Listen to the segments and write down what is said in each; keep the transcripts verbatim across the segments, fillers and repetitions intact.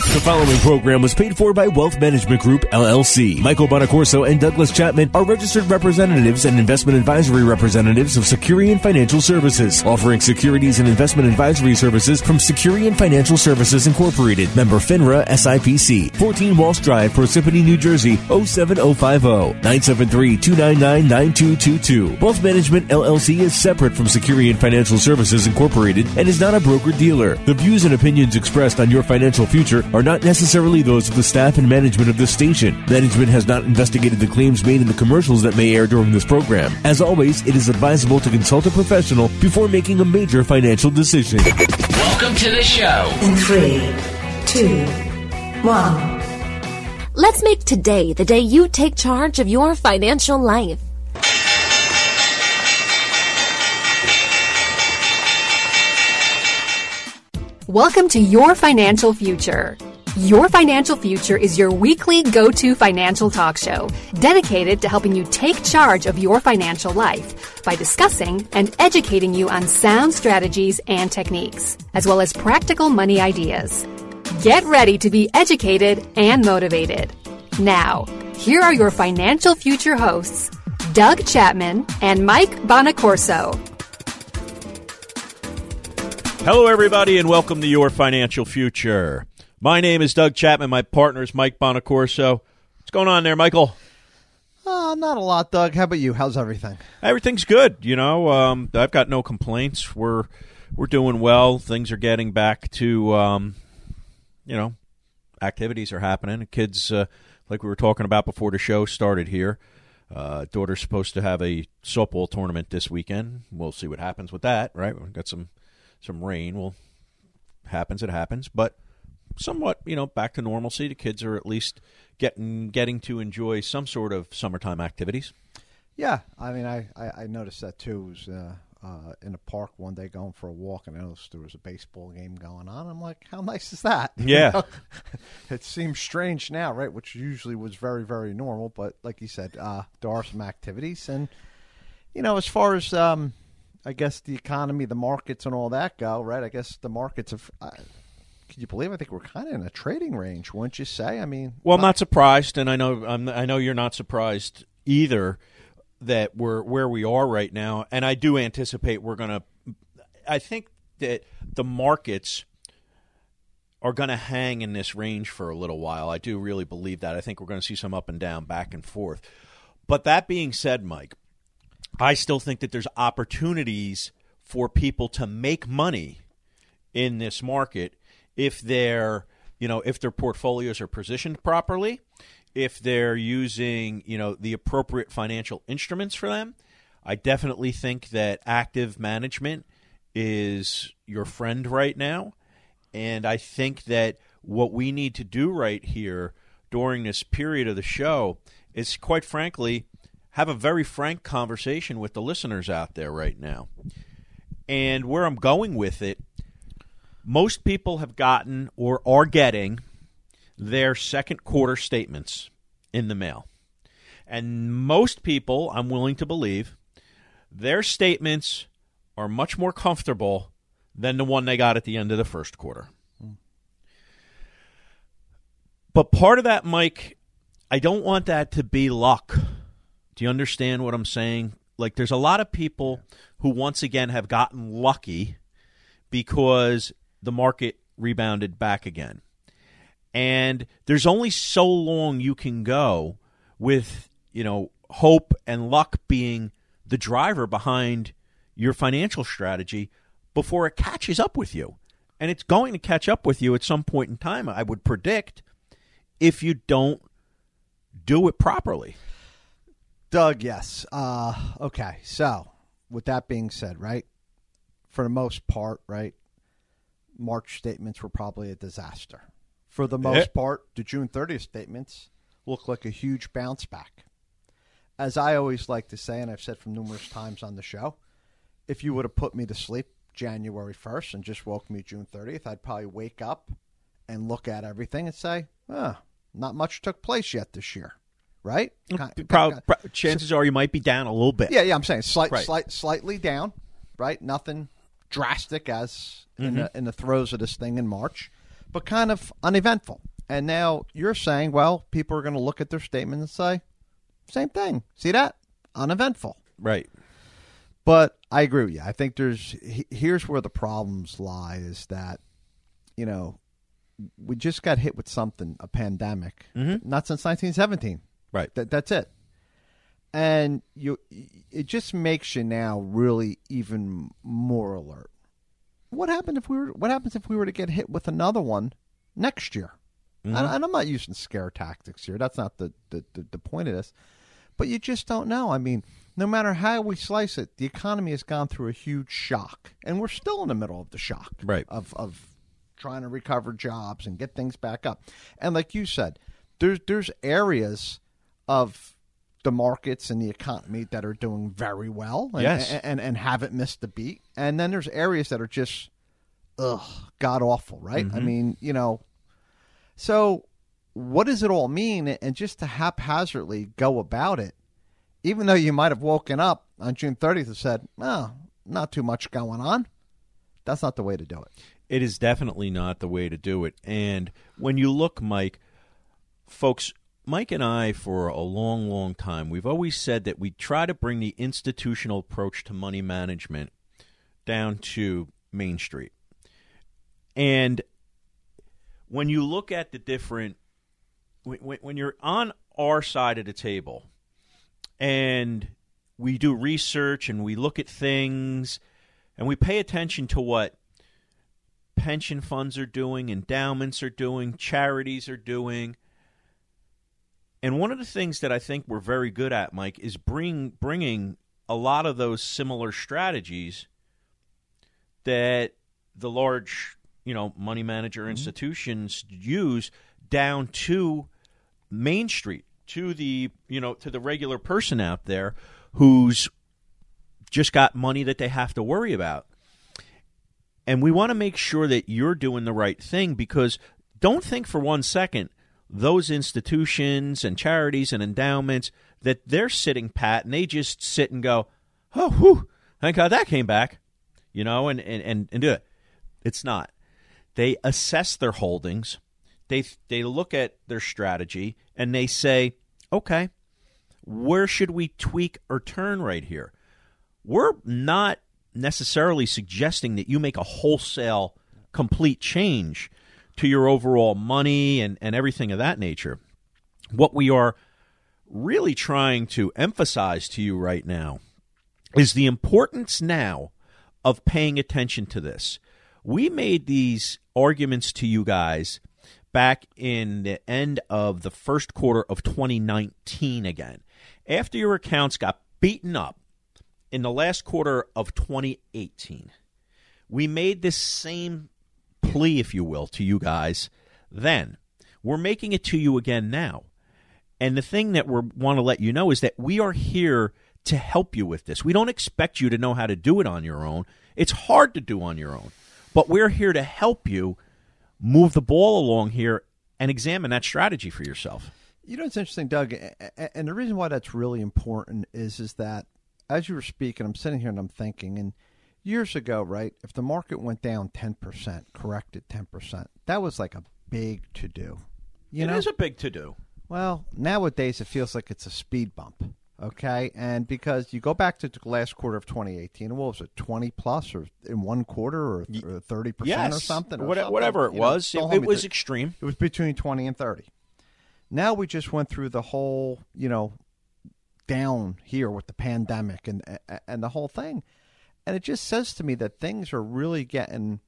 The following program was paid for by Wealth Management Group, L L C. Michael Bonacorso and Douglas Chapman are registered representatives and investment advisory representatives of Securian Financial Services, offering securities and investment advisory services from Securian Financial Services Incorporated. Member FINRA S I P C. fourteen Walsh Drive, Parsippany, New Jersey, oh seven oh five oh. nine seven three, two nine nine, nine two two two. Wealth Management, L L C is separate from Securian Financial Services Incorporated and is not a broker-dealer. The views and opinions expressed on your financial future are not necessarily those of the staff and management of this station. Management has not investigated the claims made in the commercials that may air during this program. As always, it is advisable to consult a professional before making a major financial decision. Welcome to the show. In three, two, one. Let's make today the day you take charge of your financial life. Welcome to Your Financial Future. Your Financial Future is your weekly go-to financial talk show dedicated to helping you take charge of your financial life by discussing and educating you on sound strategies and techniques, as well as practical money ideas. Get ready to be educated and motivated. Now, here are your Financial Future hosts, Doug Chapman and Mike Bonacorso. Hello, everybody, and welcome to Your Financial Future. My name is Doug Chapman. My partner is Mike Bonacorso. What's going on there, Michael? Uh, not a lot, Doug. How about you? How's everything? Everything's good. You know, um, I've got no complaints. We're we're doing well. Things are getting back to, um, you know, activities are happening. Kids, uh, like we were talking about before the show started here, uh, daughter's supposed to have a softball tournament this weekend. We'll see what happens with that, right? We've got some... Some rain will happens, it happens, but somewhat, you know, back to normalcy. The kids are at least getting getting to enjoy some sort of summertime activities. Yeah, I mean, I, I, I noticed that too. I was uh, uh, in a park one day going for a walk, and I noticed there was a baseball game going on. I'm like, how nice is that? Yeah. You know? It seems strange now, right, which usually was very, very normal, but like you said, uh, there are some activities. And, you know, as far as... Um, I guess the economy, the markets, and all that go, right? I guess the markets have. Uh, can you believe? I think we're kind of in a trading range, wouldn't you say? I mean, well, I'm not surprised, and I know I'm, I know you're not surprised either that we're where we are right now, and I do anticipate we're going to. I think that the markets are going to hang in this range for a little while. I do really believe that. I think we're going to see some up and down, back and forth. But that being said, Mike, I still think that there's opportunities for people to make money in this market if they're, you know, if their portfolios are positioned properly, if they're using, you know, the appropriate financial instruments for them. I definitely think that active management is your friend right now. And I think that what we need to do right here during this period of the show is, quite frankly, have a very frank conversation with the listeners out there right now. And where I'm going with it, most people have gotten or are getting their second quarter statements in the mail. And most people, I'm willing to believe, their statements are much more comfortable than the one they got at the end of the first quarter. Hmm. But part of that, Mike, I don't want that to be luck. Do you understand what I'm saying? Like, there's a lot of people who, once again, have gotten lucky because the market rebounded back again. And there's only so long you can go with, you know, hope and luck being the driver behind your financial strategy before it catches up with you. And it's going to catch up with you at some point in time, I would predict, if you don't do it properly. Doug, yes. Uh, okay, so with that being said, right, for the most part, right, March statements were probably a disaster. For the most part, the June thirtieth statements look like a huge bounce back. As I always like to say, and I've said from numerous times on the show, if you would have put me to sleep January first and just woke me June thirtieth, I'd probably wake up and look at everything and say, oh, not much took place yet this year. Right? Probably, chances are you might be down a little bit. Yeah, yeah, I'm saying slight, right. slight, slightly down, right? Nothing drastic as in, mm-hmm. the, in the throes of this thing in March. but kind of uneventful. And now you're saying, well, people are going to look at their statement and say, same thing. See that? Uneventful. Right. But I agree with you. I think there's here's where the problems lie is that, you know, we just got hit with something, a pandemic, mm-hmm. not since nineteen seventeen. Right. That, that's it. And you, it just makes you now really even more alert. What happened if we were? What happens if we were to get hit with another one next year? Mm-hmm. And, and I'm not using scare tactics here. That's not the, the, the, the point of this. But you just don't know. I mean, no matter how we slice it, the economy has gone through a huge shock, and we're still in the middle of the shock, right? Of of trying to recover jobs and get things back up. And like you said, there's there's areas of the markets and the economy that are doing very well, and, yes, and, and and haven't missed the beat. And then there's areas that are just ugh, god awful, right? Mm-hmm. I mean, you know, so. What does it all mean? And just to haphazardly go about it, even though you might have woken up on June thirtieth and said, oh, not too much going on, that's not the way to do it. It is definitely not the way to do it. And when you look, Mike, folks, Mike and I, for a long, long time, we've always said that we try to bring the institutional approach to money management down to Main Street. And when you look at the different When, when you're on our side of the table and we do research and we look at things and we pay attention to what pension funds are doing, endowments are doing, charities are doing, and one of the things that I think we're very good at, Mike, is bring, bringing a lot of those similar strategies that the large, you know, money manager mm-hmm. institutions use down to Main Street, to the, you know, to the regular person out there who's just got money that they have to worry about. And we want to make sure that you're doing the right thing, because don't think for one second those institutions and charities and endowments that they're sitting pat and they just sit and go, oh, whew, thank God that came back, you know, and, and, and, and do it. It's not. They assess their holdings. They they look at their strategy and they say, okay, where should we tweak or turn right here? We're not necessarily suggesting that you make a wholesale, complete change to your overall money and, and everything of that nature. What we are really trying to emphasize to you right now is the importance now of paying attention to this. We made these arguments to you guys back in the end of the first quarter of twenty nineteen again. After your accounts got beaten up in the last quarter of twenty eighteen, we made this same plea, if you will, to you guys then. We're making it to you again now. And the thing that we want to let you know is that we are here to help you with this. We don't expect you to know how to do it on your own. It's hard to do on your own. But we're here to help you move the ball along here and examine that strategy for yourself. You know, it's interesting, Doug, and the reason why that's really important is is that as you were speaking, I'm sitting here and I'm thinking, and years ago, right, if the market went down ten percent, corrected ten percent, that was like a big to-do. You it know? is a big to-do. Well, nowadays it feels like it's a speed bump. Okay, and because you go back to the last quarter of twenty eighteen, what was it, twenty plus, or in one quarter, or thirty percent, yes. or something, or What, something? whatever it you was, know, it, it was extreme. It was between twenty and thirty. Now we just went through the whole, you know, down here with the pandemic and and the whole thing, and it just says to me that things are really getting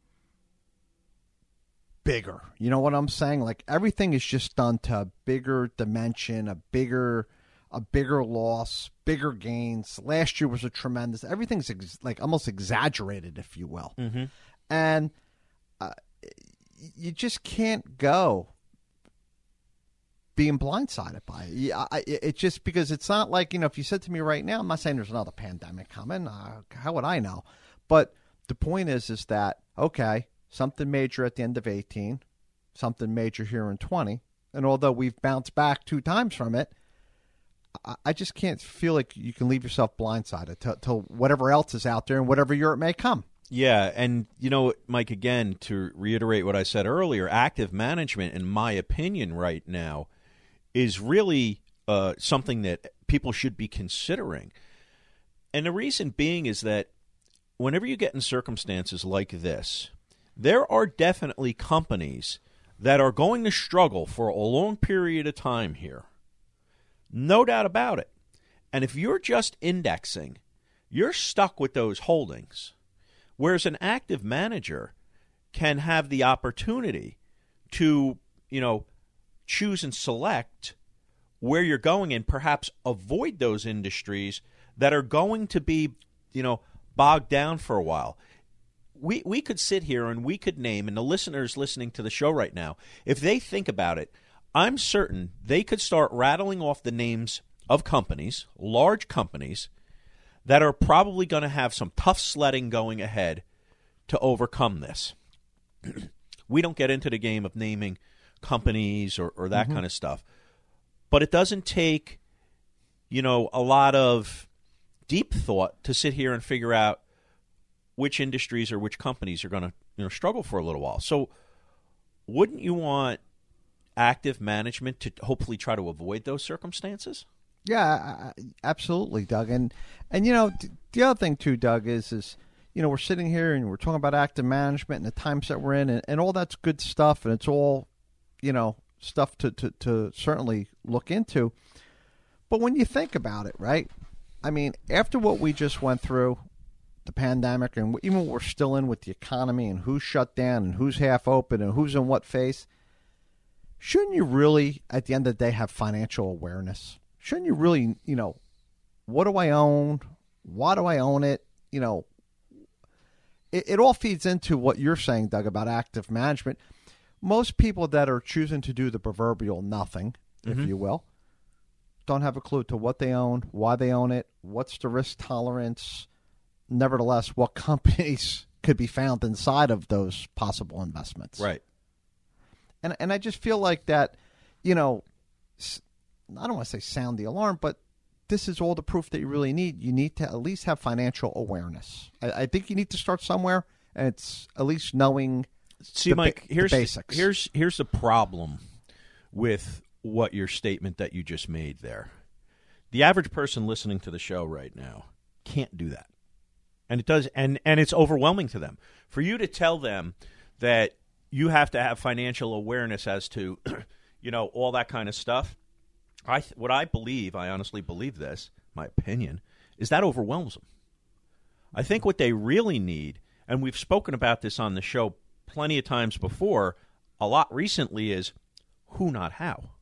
bigger. You know what I'm saying? Like everything is just done to a bigger dimension, a bigger. A bigger loss, bigger gains. Last year was a tremendous. Everything's ex, like almost exaggerated, if you will, mm-hmm. and uh, you just can't go being blindsided by it. Yeah, I, it's just because it's not like, you know, if you said to me right now, I'm not saying there's another pandemic coming. Uh, how would I know? But the point is, is that okay, something major at the end of eighteen, something major here in twenty, and although we've bounced back two times from it. I just can't feel like you can leave yourself blindsided to, to whatever else is out there and whatever year it may come. Yeah, and you know, Mike, again, to reiterate what I said earlier, active management, in my opinion, right now, is really uh, something that people should be considering. And the reason being is that whenever you get in circumstances like this, there are definitely companies that are going to struggle for a long period of time here. No doubt about it. And if you're just indexing, you're stuck with those holdings. Whereas an active manager can have the opportunity to, you know, choose and select where you're going and perhaps avoid those industries that are going to be, you know, bogged down for a while. We we could sit here and we could name, and the listeners listening to the show right now, if they think about it, I'm certain they could start rattling off the names of companies, large companies, that are probably going to have some tough sledding going ahead to overcome this. We don't get into the game of naming companies or, or that mm-hmm. kind of stuff. But it doesn't take, you know, a lot of deep thought to sit here and figure out which industries or which companies are going to, you know, struggle for a little while. So wouldn't you want active management to hopefully try to avoid those circumstances? Yeah, absolutely, Doug. And, and you know, the other thing, too, Doug, is, is you know, we're sitting here and we're talking about active management and the times that we're in, and, and all that's good stuff, and it's all, you know, stuff to, to, to certainly look into. But when you think about it, right, I mean, after what we just went through, the pandemic, and even what we're still in with the economy and who's shut down and who's half open and who's in what phase, shouldn't you really, at the end of the day, have financial awareness? Shouldn't you really, you know, what do I own? Why do I own it? You know, it, it all feeds into what you're saying, Doug, about active management. Most people that are choosing to do the proverbial nothing, mm-hmm. if you will, don't have a clue to what they own, why they own it, what's the risk tolerance, nevertheless, what companies could be found inside of those possible investments. Right. And and I just feel like that, you know, I don't want to say sound the alarm, but this is all the proof that you really need. You need to at least have financial awareness. I, I think you need to start somewhere, and it's at least knowing See, the, Mike, ba- here's, the basics. Here's, here's the problem with what your statement that you just made there. The average person listening to the show right now can't do that. And it does, and, and it's overwhelming to them. For you to tell them that you have to have financial awareness as to, you know, all that kind of stuff, I what I believe, I honestly believe this, my opinion, is that overwhelms them. I think what they really need, and we've spoken about this on the show plenty of times before, a lot recently, is who, not how.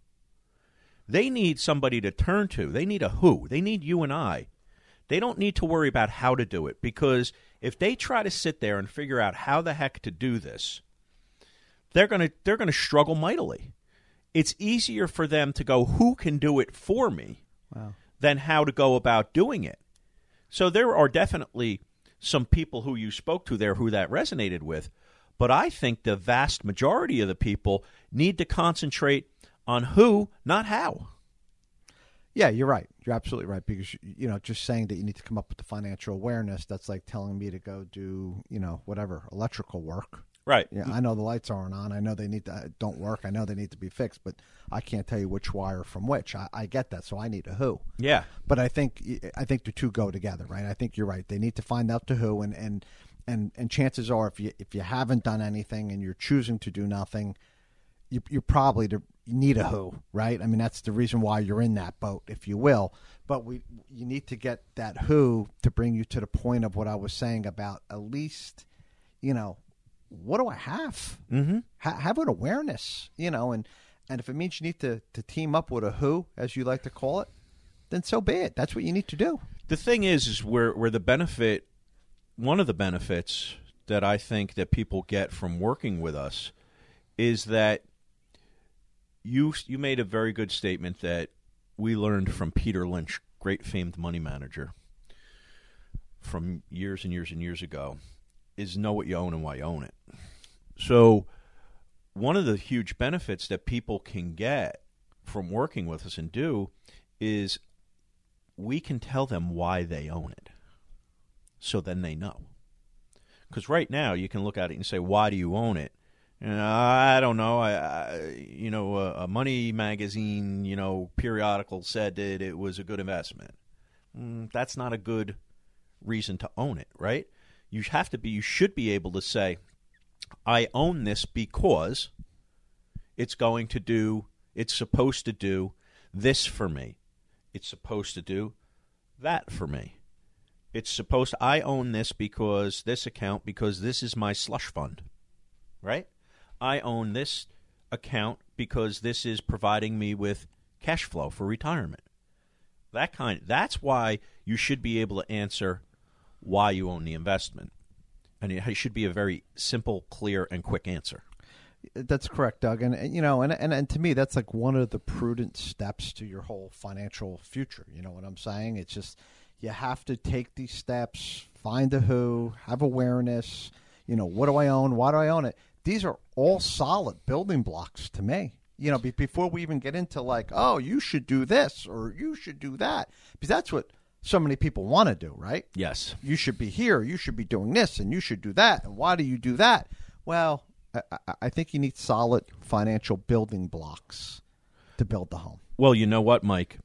They need somebody to turn to. They need a who. They need you and I. They don't need to worry about how to do it, because if they try to sit there and figure out how the heck to do this, they're going to they're going to struggle mightily. It's easier for them to go, who can do it for me, wow. than how to go about doing it. So there are definitely some people who you spoke to there who that resonated with, but I think the vast majority of the people need to concentrate on who, not how. Yeah, you're right. You're absolutely right, because, you know, just saying that you need to come up with the financial awareness, that's like telling me to go do, you know, whatever, electrical work. Right. Yeah, I know the lights aren't on. I know they need to don't work. I know they need to be fixed, but I can't tell you which wire from which. I, I get that, so I need a who. Yeah. But I think I think the two go together, right? I think you're right. They need to find out the who, and and, and, and chances are, if you if you haven't done anything and you're choosing to do nothing, you you probably to, you need a who, right? I mean, that's the reason why you're in that boat, if you will. But we you need to get that who to bring you to the point of what I was saying about at least, you know, what do I have? Mm-hmm. Ha- have an awareness, you know, and, and if it means you need to, to team up with a who, as you like to call it, then so be it. That's what you need to do. The thing is, is where, where the benefit, one of the benefits that I think that people get from working with us is that you you made a very good statement that we learned from Peter Lynch, great famed money manager from years and years and years ago, is know what you own and why you own it. So one of the huge benefits that people can get from working with us and do is we can tell them why they own it. So then they know. Because right now you can look at it and say, why do you own it? And I don't know. I, I you know, a, a Money magazine, you know, periodical said that it was a good investment. Mm, that's not a good reason to own it, right? You have to be. You should be able to say, I own this because it's going to do. It's supposed to do this for me. It's supposed to do that for me. It's supposed to, I own this because this account, because this is my slush fund, right? I own this account because this is providing me with cash flow for retirement. That kind, that's why you should be able to answer why you own the investment. And it should be a very simple, clear, and quick answer. That's correct, Doug. And, and you know, and, and and to me, that's like one of the prudent steps to your whole financial future. You know what I'm saying? It's just you have to take these steps, find the who, have awareness. You know, what do I own? Why do I own it? These are all solid building blocks to me. You know, be, before we even get into like, oh, you should do this or you should do that, because that's what so many people want to do, right? Yes. You should be here. You should be doing this, and you should do that. And why do you do that? Well, I, I think you need solid financial building blocks to build the home. Well, you know what, Mike,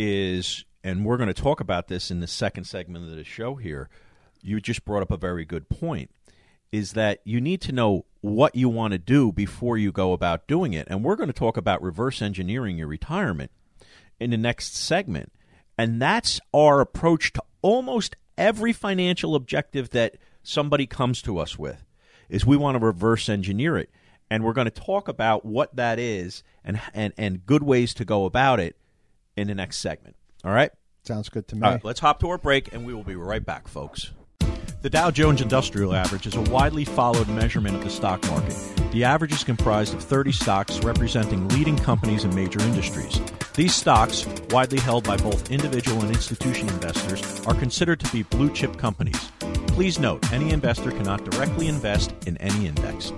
is, and we're going to talk about this in the second segment of the show here, you just brought up a very good point, is that you need to know what you want to do before you go about doing it. And we're going to talk about reverse engineering your retirement in the next segment. And that's our approach to almost every financial objective that somebody comes to us with, is we want to reverse engineer it. And we're going to talk about what that is and, and, and good ways to go about it in the next segment. All right? Sounds good to me. All right, let's hop to our break, and we will be right back, folks. The Dow Jones Industrial Average is a widely followed measurement of the stock market. The average is comprised of thirty stocks representing leading companies in major industries. These stocks, widely held by both individual and institutional investors, are considered to be blue-chip companies. Please note, any investor cannot directly invest in any index.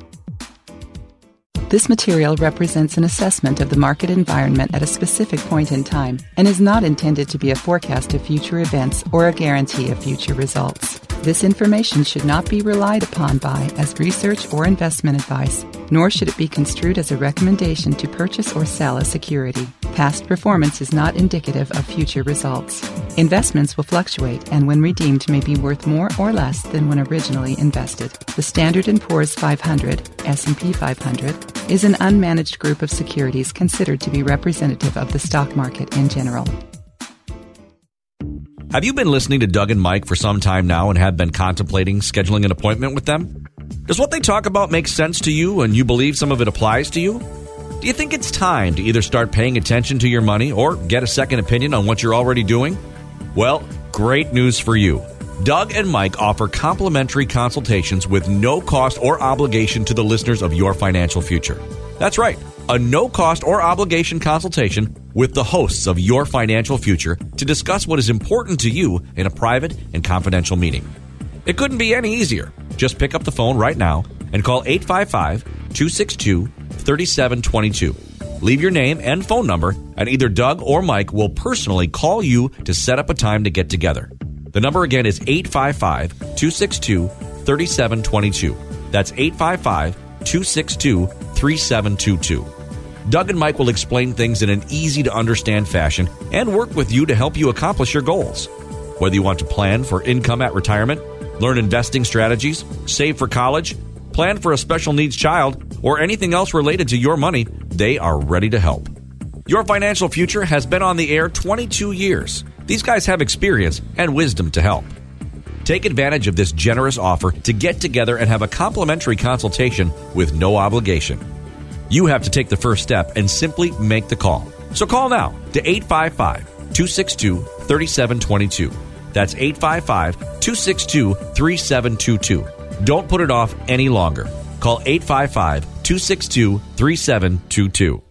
This material represents an assessment of the market environment at a specific point in time and is not intended to be a forecast of future events or a guarantee of future results. This information should not be relied upon by as research or investment advice, nor should it be construed as a recommendation to purchase or sell a security. Past performance is not indicative of future results. Investments will fluctuate and when redeemed may be worth more or less than when originally invested. The Standard and Poor's five hundred, S and P five hundred, is an unmanaged group of securities considered to be representative of the stock market in general. Have you been listening to Doug and Mike for some time now and have been contemplating scheduling an appointment with them? Does what they talk about make sense to you and you believe some of it applies to you? Do you think it's time to either start paying attention to your money or get a second opinion on what you're already doing? Well, great news for you. Doug and Mike offer complimentary consultations with no cost or obligation to the listeners of Your Financial Future. That's right, a no-cost or obligation consultation with the hosts of Your Financial Future to discuss what is important to you in a private and confidential meeting. It couldn't be any easier. Just pick up the phone right now and call eight five five, two six two, three seven two two. Leave your name and phone number, and either Doug or Mike will personally call you to set up a time to get together. The number again is eight five five, two six two, three seven two two. That's eight five five, two six two, three seven two two. Doug and Mike will explain things in an easy-to-understand fashion and work with you to help you accomplish your goals. Whether you want to plan for income at retirement, learn investing strategies, save for college, plan for a special needs child, or anything else related to your money, they are ready to help. Your Financial Future has been on the air twenty-two years. These guys have experience and wisdom to help. Take advantage of this generous offer to get together and have a complimentary consultation with no obligation. You have to take the first step and simply make the call. So call now to eight five five, two six two, three seven two two. That's eight five five, two six two, three seven two two. Don't put it off any longer. Call eight five five, two six two, three seven two two.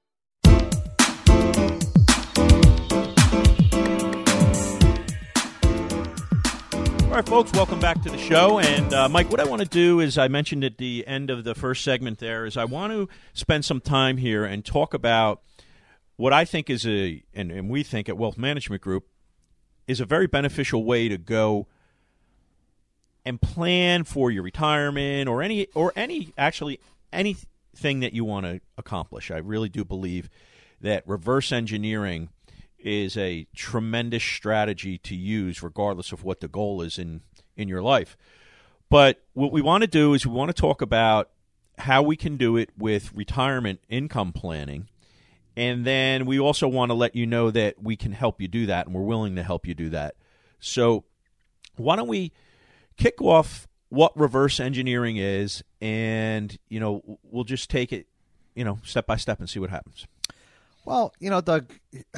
All right, folks, welcome back to the show. And, uh, Mike, what I want to do is, I mentioned at the end of the first segment there, is I want to spend some time here and talk about what I think is a, and, and we think at Wealth Management Group, is a very beneficial way to go and plan for your retirement or any or any actually anything that you want to accomplish. I really do believe that reverse engineering is a tremendous strategy to use regardless of what the goal is in, in your life. But what we want to do is we want to talk about how we can do it with retirement income planning. And then we also want to let you know that we can help you do that, and we're willing to help you do that. So why don't we kick off what reverse engineering is, and, you know, we'll just take it, you know, step by step and see what happens. Well, you know, Doug,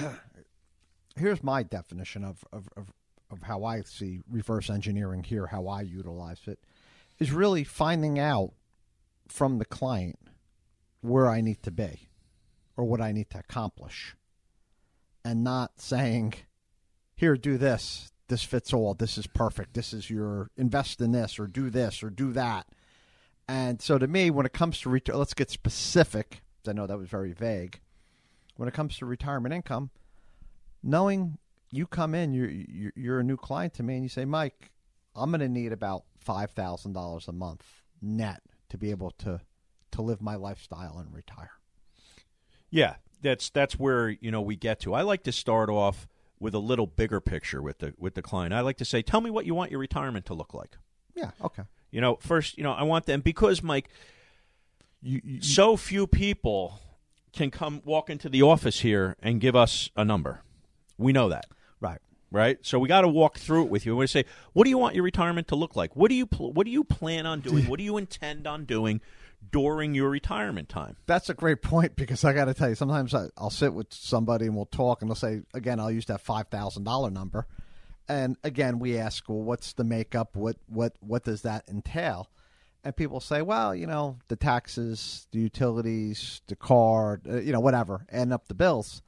here's my definition of, of, of, of how I see reverse engineering here, how I utilize it, is really finding out from the client where I need to be or what I need to accomplish, and not saying, here, do this. This fits all. This is perfect. This is your invest in this or do this or do that. And so to me, when it comes to reti- let's get specific. I know that was very vague. When it comes to retirement income, knowing you come in, you're, you're, you're a new client to me, and you say, Mike, I'm going to need about five thousand dollars a month net to be able to, to live my lifestyle and retire. Yeah, that's that's where, you know, we get to. I like to start off with a little bigger picture with the with the client. I like to say, tell me what you want your retirement to look like. Yeah, okay. You know, first, you know, I want them, because, Mike, you, you, so few people can come walk into the office here and give us a number. We know that. Right. Right? So we got to walk through it with you. We're going to say, what do you want your retirement to look like? What do you pl- what do you plan on doing? What do you intend on doing during your retirement time? That's a great point, because I got to tell you, sometimes I, I'll sit with somebody and we'll talk, and they'll say, again, I'll use that five thousand dollars number. And again, we ask, well, what's the makeup? What, what, what does that entail? And people say, well, you know, the taxes, the utilities, the car, uh, you know, whatever, add up the bills.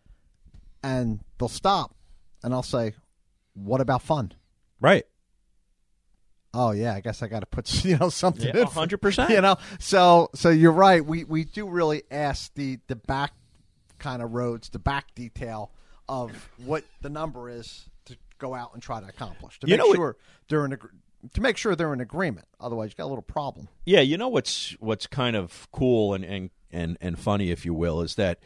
And they'll stop. And I'll say, what about fun? Right. Oh, yeah, I guess I got to put, you know, something Yeah, in. one hundred percent. You know, so so you're right. We we do really ask the, the back kind of roads, the back detail of what the number is to go out and try to accomplish. To You make know sure they're in ag- to make sure they're in agreement. Otherwise, you got a little problem. Yeah, you know what's what's kind of cool and, and, and, and funny, if you will, is that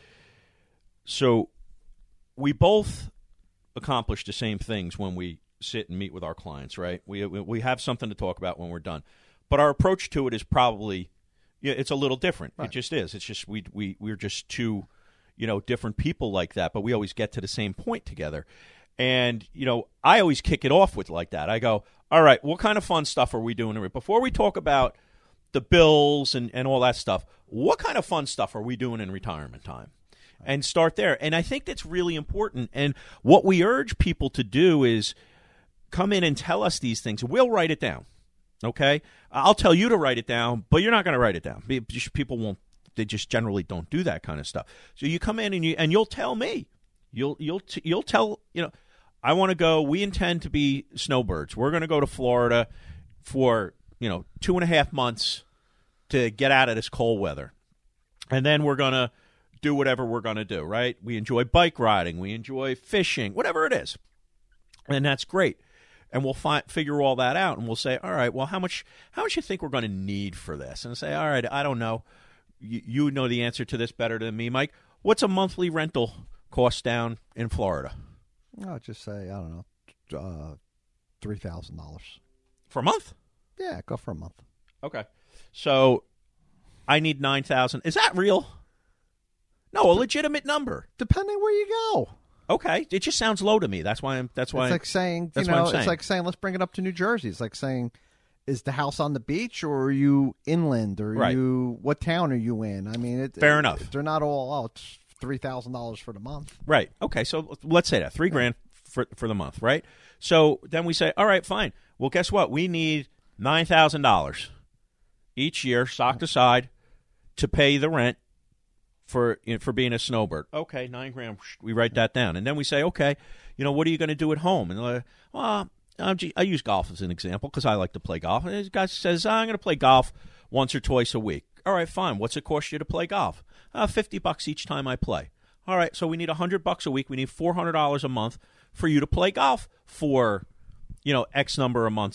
so we both accomplish the same things when we sit and meet with our clients, right? We we have something to talk about when we're done. But our approach to it is probably, yeah, it's a little different. Right. It just is. It's just we we we're just two, you know, different people like that, but we always get to the same point together. And, you know, I always kick it off with like that. I go, all right, what kind of fun stuff are we doing? Before we talk about the bills and, and all that stuff, what kind of fun stuff are we doing in retirement time? And start there. And I think that's really important. And what we urge people to do is come in and tell us these things. We'll write it down, okay? I'll tell you to write it down, but you're not going to write it down. People won't. They just generally don't do that kind of stuff. So you come in and you and you'll tell me. You'll you'll you'll tell, you know, I want to go. We intend to be snowbirds. We're going to go to Florida for, you know, two and a half months to get out of this cold weather, and then we're going to do whatever we're going to do, right? We enjoy bike riding. We enjoy fishing, whatever it is. And that's great. And we'll fi- figure all that out, and we'll say, all right, well, how much how much you think we're going to need for this? And say, all right, I don't know. You, you know the answer to this better than me, Mike. What's a monthly rental cost down in Florida? I'll just say, I don't know, uh, three thousand dollars. For a month? Yeah, go for a month. Okay. So I need nine thousand dollars. Is that real? No, a legitimate number. Depending where you go. Okay, it just sounds low to me. That's why I'm. That's why. It's like saying, you that's know, what I'm saying. It's like saying, let's bring it up to New Jersey. It's like saying, is the house on the beach or are you inland or are Right. you? What town are you in? I mean, it, Fair it, enough. They're not all. Oh, it's three thousand dollars for the month. Right. Okay. So let's say that three grand for for the month, right? So then we say, all right, fine. Well, guess what? We need nine thousand dollars each year, socked aside, to pay the rent for you know, for being a snowbird. Okay, nine grand. We write that down, and then we say, okay, you know, what are you going to do at home? And uh, well, I'm, I use golf as an example because I like to play golf. And this guy says, I'm going to play golf once or twice a week. All right, fine. What's it cost you to play golf? Uh, Fifty bucks each time I play. All right, so we need a hundred bucks a week. We need four hundred dollars a month for you to play golf for, you know, X number of months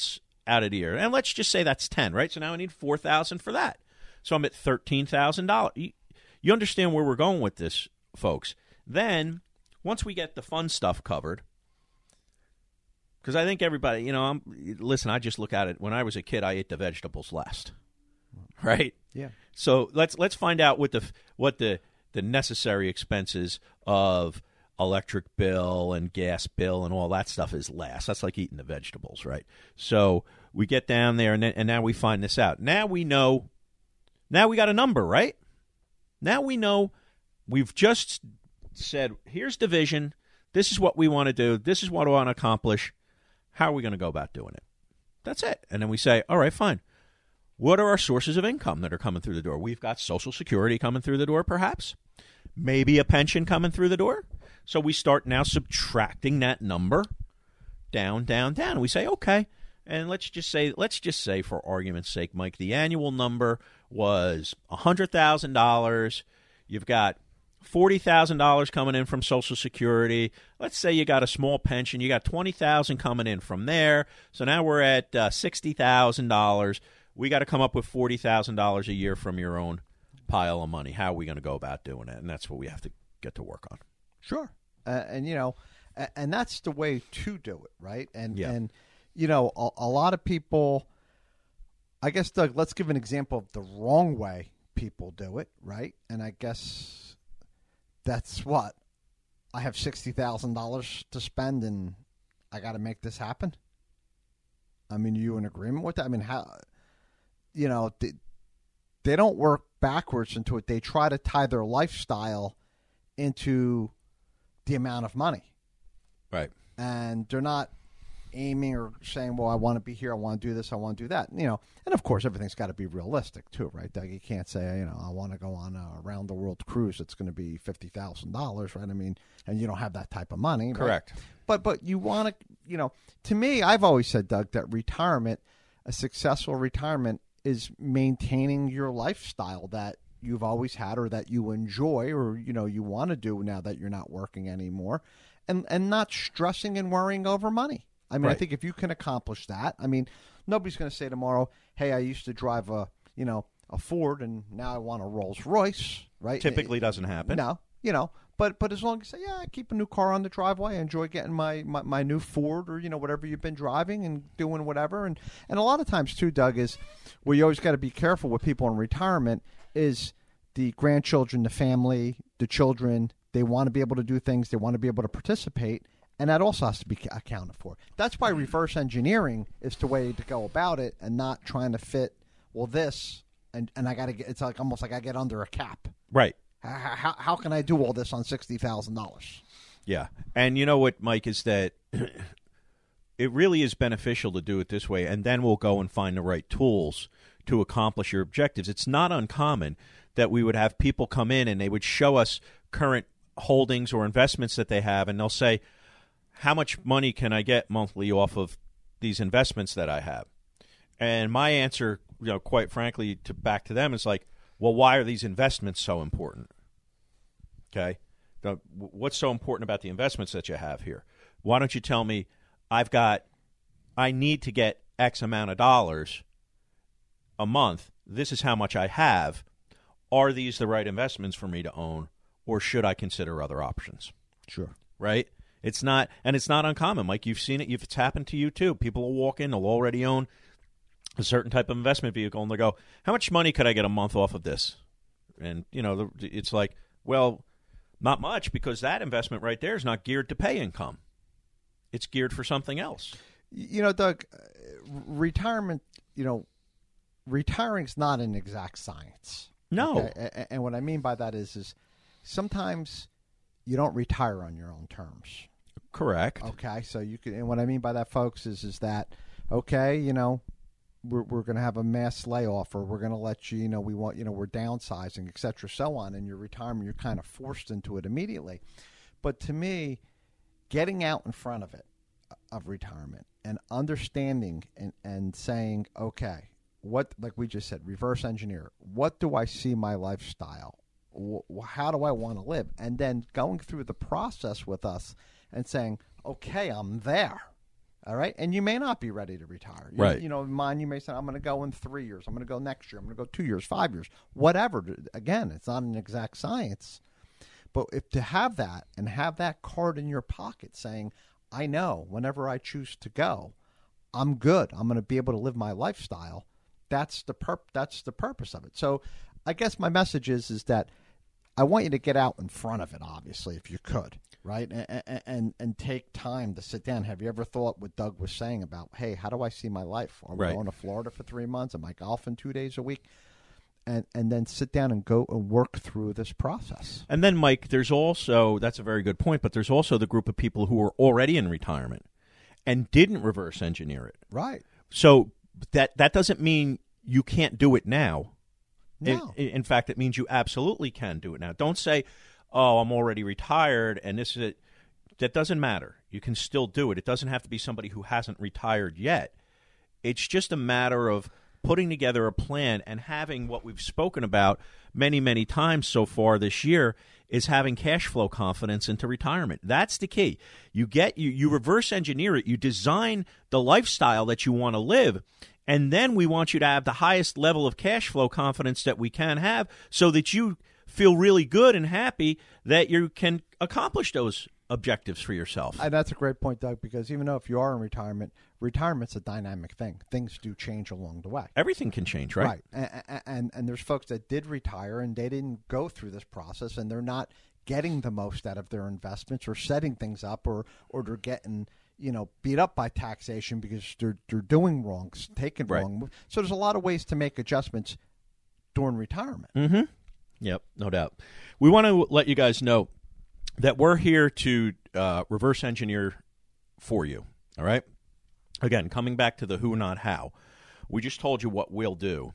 out of the year. And let's just say that's ten, right? So now I need four thousand dollars for that. So I'm at thirteen thousand dollars. You, you understand where we're going with this, folks. Then, once we get the fun stuff covered, because I think everybody, you know, I'm, listen, I just look at it. When I was a kid, I ate the vegetables last, right? Yeah. So let's let's find out what the what the the necessary expenses of electric bill and gas bill and all that stuff is last. That's like eating the vegetables, right? So we get down there, and then, and now we find this out. Now we know. Now we got a number, right? Now we know. We've just said, here's the vision. This is what we want to do. This is what we want to accomplish. How are we going to go about doing it? That's it. And then we say, all right, fine. What are our sources of income that are coming through the door? We've got Social Security coming through the door, perhaps. Maybe a pension coming through the door. So we start now subtracting that number down, down, down. We say, okay. And let's just say, let's just say for argument's sake, Mike, the annual number was one hundred thousand dollars. You've got forty thousand dollars coming in from Social Security. Let's say you got a small pension. You got twenty thousand dollars coming in from there. So now we're at uh, sixty thousand dollars. We got to come up with forty thousand dollars a year from your own pile of money. How are we going to go about doing it? And that's what we have to get to work on. Sure. Uh, and, you know, and that's the way to do it, right? And, yeah. and you know, a, a lot of people, I guess, Doug, let's give an example of the wrong way people do it, right? And I guess that's what? I have sixty thousand dollars to spend and I got to make this happen? I mean, are you in agreement with that? I mean, how, you know, they, they don't work backwards into it. They try to tie their lifestyle into the amount of money. Right. And they're not aiming or saying, well, I want to be here, I want to do this, I want to do that. You know, and of course, everything's got to be realistic too, right, Doug? You can't say, you know, I want to go on a round-the-world cruise. It's going to be fifty thousand dollars, right? I mean, and you don't have that type of money. Correct. Right? But, but you want to, you know, to me, I've always said, Doug, that retirement, a successful retirement is maintaining your lifestyle that you've always had or that you enjoy or, you know, you want to do now that you're not working anymore, and, and not stressing and worrying over money. I mean, right. I think if you can accomplish that, I mean, nobody's going to say tomorrow, hey, I used to drive a, you know, a Ford and now I want a Rolls Royce, right? Typically it, doesn't happen. No, you know, but but as long as you say, yeah, I keep a new car on the driveway, I enjoy getting my, my, my new Ford or, you know, whatever you've been driving and doing whatever. And, and a lot of times too, Doug, is where you always got to be careful with people in retirement is the grandchildren, the family, the children, they want to be able to do things, they want to be able to participate. And that also has to be accounted for. That's why reverse engineering is the way to go about it, and not trying to fit, well, this, and, and I got to get, it's like almost like I get under a cap. Right. How, how, how can I do all this on sixty thousand dollars? Yeah. And you know what, Mike, is that it really is beneficial to do it this way, and then we'll go and find the right tools to accomplish your objectives. It's not uncommon that we would have people come in and they would show us current holdings or investments that they have, and they'll say, how much money can I get monthly off of these investments that I have? And my answer, you know, quite frankly, to back to them is like, well, why are these investments so important? Okay. The, what's so important about the investments that you have here? Why don't you tell me I've got, I need to get X amount of dollars a month. This is how much I have. Are these the right investments for me to own, or should I consider other options? Sure. Right? It's not, and it's not uncommon. Mike, you've seen it. If it's happened to you too. People will walk in, they'll already own a certain type of investment vehicle, and they go, how much money could I get a month off of this? And, you know, it's like, well, not much, because that investment right there is not geared to pay income. It's geared for something else. You know, Doug, retirement, you know, retiring's not an exact science. No. Okay? And what I mean by that is, is sometimes you don't retire on your own terms. Correct. Okay, so you can, and what I mean by that, folks, is is that, okay, you know, we're we're going to have a mass layoff, or we're going to let you, you know, we want, you know, we're downsizing, et cetera, so on, and your retirement, you're kind of forced into it immediately. But to me, getting out in front of it, of retirement, and understanding and, and saying, okay, what, like we just said, reverse engineer, what do I see my lifestyle? How do I want to live? And then going through the process with us and saying, okay, I'm there. All right. And you may not be ready to retire. You, Right. You know, mine, you may say, I'm going to go in three years. I'm going to go next year. I'm going to go two years, five years, whatever. Again, it's not an exact science. But if to have that and have that card in your pocket saying, I know whenever I choose to go, I'm good. I'm going to be able to live my lifestyle. That's the purp- That's the purpose of it. So I guess my message is, is that I want you to get out in front of it, obviously, if you could, right? And, and and take time to sit down. Have you ever thought what Doug was saying about, hey, how do I see my life? Are we Right. going to Florida for three months? Am I golfing two days a week? And and then sit down and go and work through this process. And then, Mike, there's also, that's a very good point, but there's also the group of people who are already in retirement and didn't reverse engineer it. Right. So that that doesn't mean you can't do it now. No. In, in fact, it means you absolutely can do it now. Don't say, oh, I'm already retired and this is it. That doesn't matter. You can still do it. It doesn't have to be somebody who hasn't retired yet. It's just a matter of putting together a plan and having what we've spoken about many, many times so far this year is having cash flow confidence into retirement. That's the key. You get you, you reverse engineer it. You design the lifestyle that you want to live. And then we want you to have the highest level of cash flow confidence that we can have so that you feel really good and happy that you can accomplish those objectives for yourself. And that's a great point, Doug, because even though if you are in retirement, retirement's a dynamic thing. Things do change along the way. Everything can change, right? Right. And, and, and there's folks that did retire and they didn't go through this process and they're not getting the most out of their investments or setting things up or, or they're getting – you know, beat up by taxation because they're they're doing wrong, taking Right. wrong. So there's a lot of ways to make adjustments during retirement. Mm-hmm. Yep, no doubt. We want to let you guys know that we're here to uh, reverse engineer for you, all right? Again, coming back to the who, not how. We just told you what we'll do,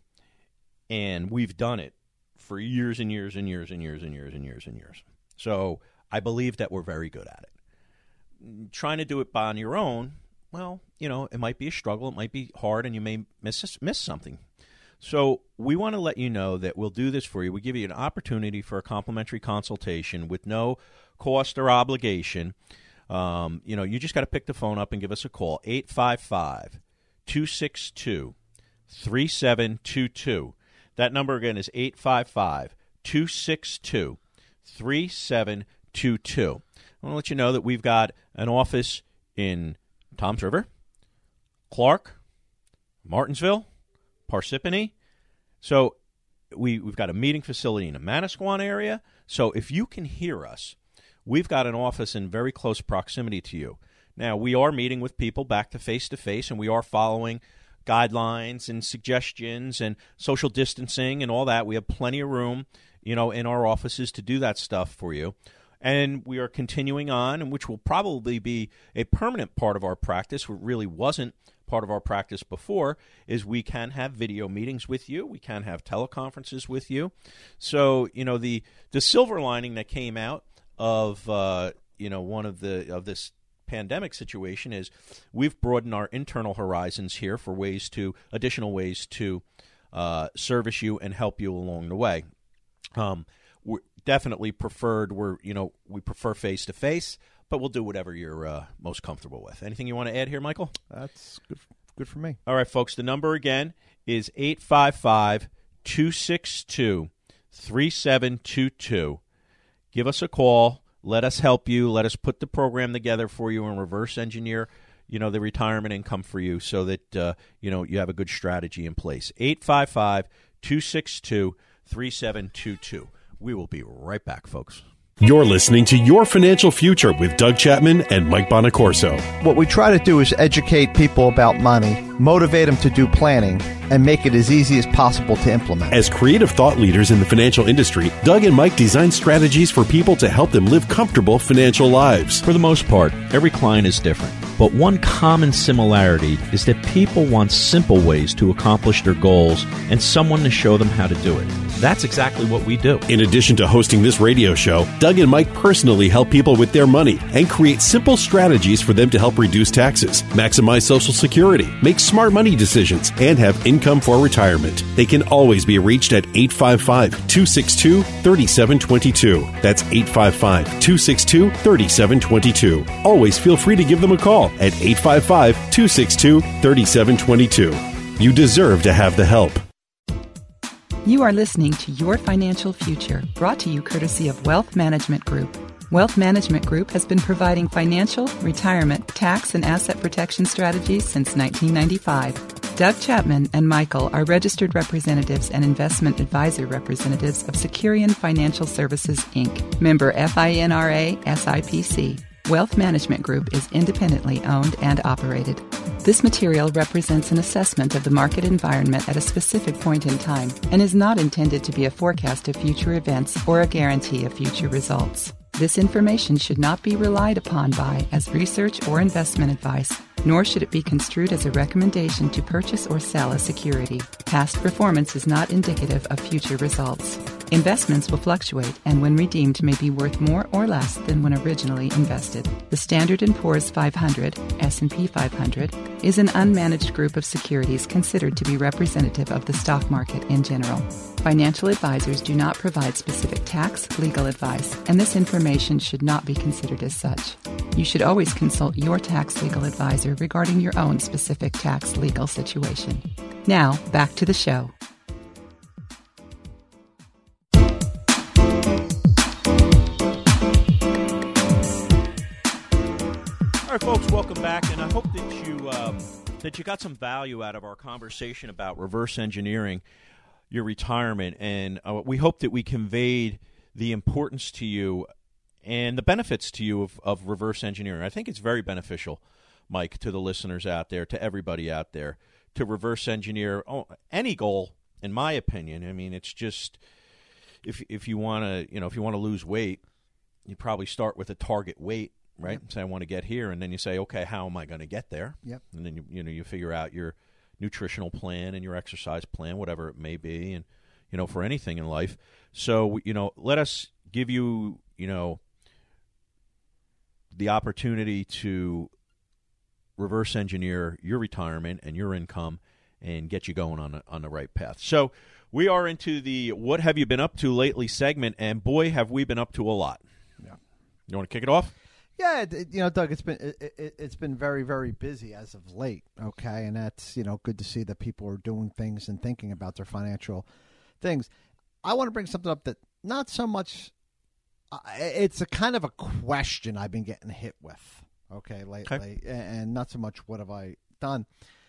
and we've done it for years and years and years and years and years and years and years. So I believe that we're very good at it. Trying to do it on your own, well, you know, it might be a struggle. It might be hard, and you may miss miss something. So we want to let you know that we'll do this for you. We give you an opportunity for a complimentary consultation with no cost or obligation. Um, you know, you just got to pick the phone up and give us a call, eight five five, two six two, three seven two two. That number again is eight five five, two six two, three seven two two. I want to let you know that we've got an office in Toms River, Clark, Martinsville, Parsippany. So we, we've got a meeting facility in the Manasquan area. So if you can hear us, we've got an office in very close proximity to you. Now, we are meeting with people back to face-to-face, and we are following guidelines and suggestions and social distancing and all that. We have plenty of room, you know, in our offices to do that stuff for you. And we are continuing on, and which will probably be a permanent part of our practice, what really wasn't part of our practice before, is we can have video meetings with you. We can have teleconferences with you. So, you know, the the silver lining that came out of, uh, you know, one of the of this pandemic situation is we've broadened our internal horizons here for ways to, additional ways to uh, service you and help you along the way. Um, we're definitely preferred. We're, you know, we prefer face to face, but we'll do whatever you're uh, most comfortable with. Anything you want to add here, Michael? That's good. Good for me. All right, folks. The number again is eight five five, two six two, three seven two two. Give us a call. Let us help you. Let us put the program together for you and reverse engineer, you know, the retirement income for you so that, uh, you know, you have a good strategy in place. eight five five, two six two, three seven two two. We will be right back, folks. You're listening to Your Financial Future with Doug Chapman and Mike Bonacorso. What we try to do is educate people about money, motivate them to do planning, and make it as easy as possible to implement. As creative thought leaders in the financial industry, Doug and Mike design strategies for people to help them live comfortable financial lives. For the most part, every client is different. But one common similarity is that people want simple ways to accomplish their goals and someone to show them how to do it. That's exactly what we do. In addition to hosting this radio show, Doug and Mike personally help people with their money and create simple strategies for them to help reduce taxes, maximize Social Security, make smart money decisions, and have income for retirement. They can always be reached at eight five five, two six two, three seven two two. That's eight five five, two six two, three seven two two. Always feel free to give them a call at eight five five, two six two, three seven two two. You deserve to have the help. You are listening to Your Financial Future, brought to you courtesy of Wealth Management Group. Wealth Management Group has been providing financial, retirement, tax, and asset protection strategies since nineteen ninety-five. Doug Chapman and Michael are registered representatives and investment advisor representatives of Securian Financial Services, Incorporated, member FINRA S I P C. Wealth Management Group is independently owned and operated. This material represents an assessment of the market environment at a specific point in time and is not intended to be a forecast of future events or a guarantee of future results. This information should not be relied upon by as research or investment advice, nor should it be construed as a recommendation to purchase or sell a security. Past performance is not indicative of future results. Investments will fluctuate and when redeemed may be worth more or less than when originally invested. The Standard and Poor's five hundred, S and P five hundred, is an unmanaged group of securities considered to be representative of the stock market in general. Financial advisors do not provide specific tax, legal advice, and this information should not be considered as such. You should always consult your tax legal advisor regarding your own specific tax legal situation. Now, back to the show. All right, folks, welcome back, and I hope that you um, that you got some value out of our conversation about reverse engineering your retirement, and uh, we hope that we conveyed the importance to you and the benefits to you of, of reverse engineering. I think it's very beneficial, Mike, to the listeners out there, to everybody out there, to reverse engineer oh, any goal, in my opinion. I mean, it's just if if you want to, you know, if you want to lose weight, you probably start with a target weight. Right, yep. Say I want to get here, and then you say, okay, how am I going to get there? Yep. And then you you know you figure out your nutritional plan and your exercise plan, whatever it may be, and you know for anything in life. So you know, let us give you you know the opportunity to reverse engineer your retirement and your income and get you going on a, on the right path. So we are into the "What have you been up to lately" segment, and boy, have we been up to a lot. Yeah. You want to kick it off? Yeah, you know, Doug, it's been it, it, it's been very, very busy as of late, okay? And that's, you know, good to see that people are doing things and thinking about their financial things. I want to bring something up that not so much uh, – it's a kind of a question I've been getting hit with, okay, lately, okay. And not so much what have I done.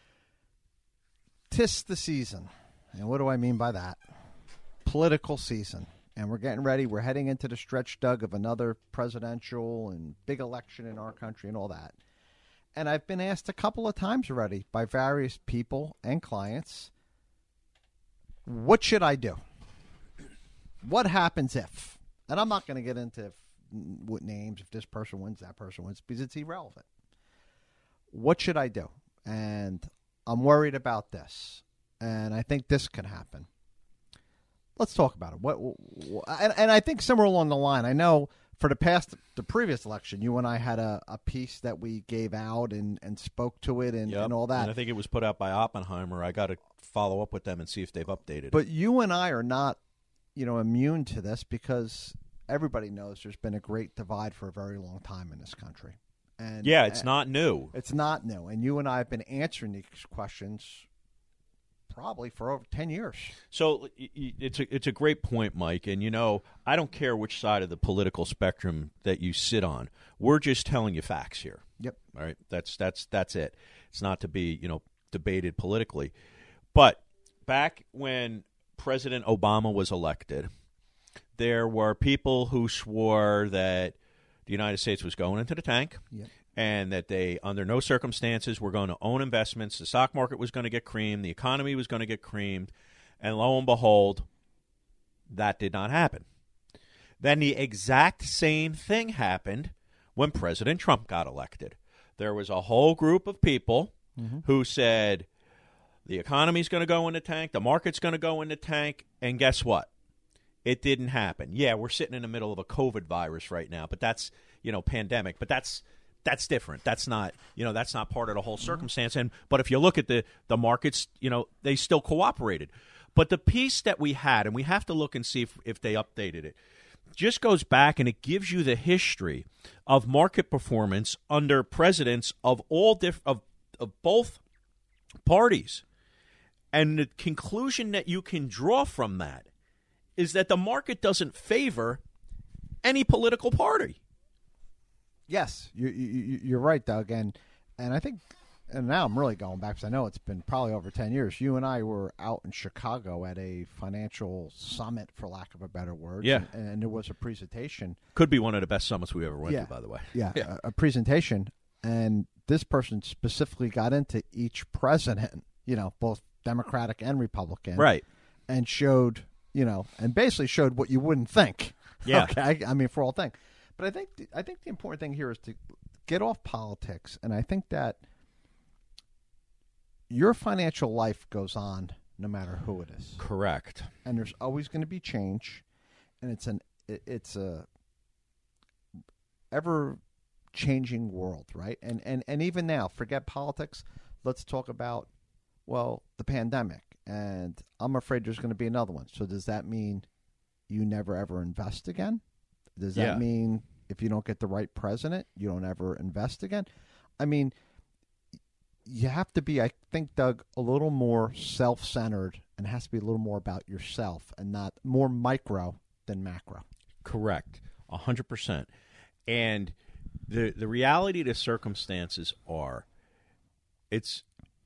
'Tis the season, and what do I mean by that? Political season. And we're getting ready. We're heading into the stretch, Doug, of another presidential and big election in our country and all that. And I've been asked a couple of times already by various people and clients, what should I do? What happens if? And I'm not going to get into if, what names, if this person wins, that person wins, because it's irrelevant. What should I do? And I'm worried about this. And I think this could happen. Let's talk about it. What, what and, and I think somewhere along the line, I know for the past, the previous election, you and I had a, a piece that we gave out and, and spoke to it and, yep. and all that. And I think it was put out by Oppenheimer. I got to follow up with them and see if they've updated it. But you and I are not, you know, immune to this because everybody knows there's been a great divide for a very long time in this country. And yeah, it's and not new. It's not new. And you and I have been answering these questions probably for over ten years. So it's a, it's a great point, Mike. And, you know, I don't care which side of the political spectrum that you sit on. We're just telling you facts here. Yep. All right. That's that's that's it. It's not to be, you know, debated politically. But back when President Obama was elected, there were people who swore that the United States was going into the tank. Yep. And that they, under no circumstances, were going to own investments. The stock market was going to get creamed. The economy was going to get creamed. And lo and behold, that did not happen. Then the exact same thing happened when President Trump got elected. There was a whole group of people mm-hmm. who said the economy's going to go in the tank, the market's going to go in the tank, and guess what? It didn't happen. Yeah, we're sitting in the middle of a COVID virus right now, but that's, you know, pandemic, but that's that's different. That's not, you know, that's not part of the whole circumstance. And but if you look at the the markets, you know, they still cooperated. But the piece that we had, and we have to look and see if, if they updated it, just goes back and it gives you the history of market performance under presidents of all diff- of of both parties. And the conclusion that you can draw from that is that the market doesn't favor any political party. Yes, you, you, you're right, Doug. And and I think, and now I'm really going back because I know it's been probably over ten years. You and I were out in Chicago at a financial summit, for lack of a better word. Yeah. And, and there was a presentation. Could be one of the best summits we ever went yeah. to, by the way. Yeah, yeah. A, a presentation. And this person specifically got into each president, you know, both Democratic and Republican. Right. And showed, you know, and basically showed what you wouldn't think. Yeah. Okay. I mean, for all things. But I think the, I think the important thing here is to get off politics, and I think that your financial life goes on no matter who it is. Correct. And there's always going to be change, and it's an it, it's a ever changing world, right? And and and even now, forget politics. Let's talk about well the pandemic, and I'm afraid there's going to be another one. So does that mean you never ever invest again? Does that yeah. mean if you don't get the right president, you don't ever invest again? I mean, you have to be, I think, Doug, a little more self-centered, and it has to be a little more about yourself and not more micro than macro. Correct. A hundred percent. And the the reality of the circumstances are it's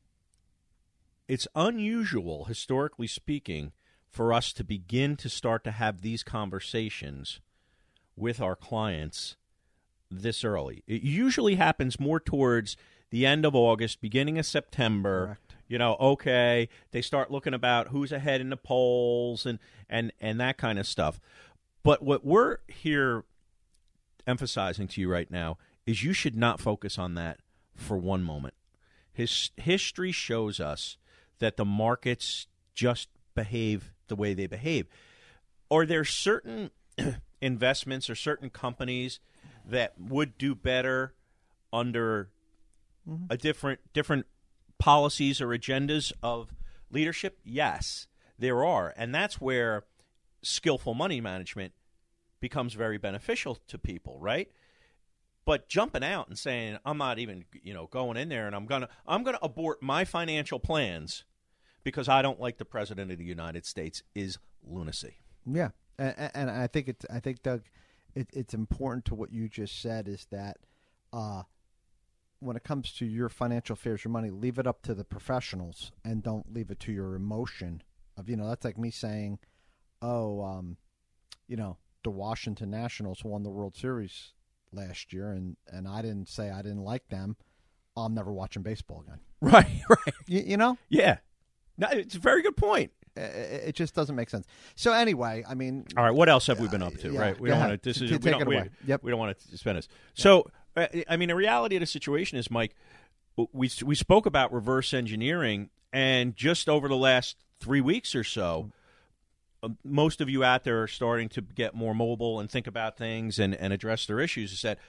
it's unusual, historically speaking, for us to begin to start to have these conversations with our clients this early. It usually happens more towards the end of August, beginning of September. Correct. You know, okay, they start looking about who's ahead in the polls and, and, and that kind of stuff. But what we're here emphasizing to you right now is you should not focus on that for one moment. His history shows us that the markets just behave the way they behave. Are there certain investments or certain companies that would do better under mm-hmm. a different different policies or agendas of leadership? Yes, there are. And that's where skillful money management becomes very beneficial to people, right? But jumping out and saying, I'm not even, you know, going in there and I'm gonna I'm gonna abort my financial plans because I don't like the president of the United States is lunacy. Yeah. And, and I think it's, I think, Doug, it, it's important to what you just said is that uh, when it comes to your financial affairs, your money, leave it up to the professionals and don't leave it to your emotion of, you know, that's like me saying, oh, um, you know, the Washington Nationals won the World Series last year, and, and I didn't say I didn't like them. I'm never watching baseball again. Right, right. You, you know? Yeah. No, it's a very good point. It just doesn't make sense. So anyway, I mean, all right. What else have we been up to? Uh, yeah, right, we go don't ahead. want to. This is Take we don't, it we, away. Yep. we don't want to spend this. So, uh, I mean, the reality of the situation is, Mike, we we spoke about reverse engineering, and just over the last three weeks or so, uh, most of you out there are starting to get more mobile and think about things and, and address their issues. Is that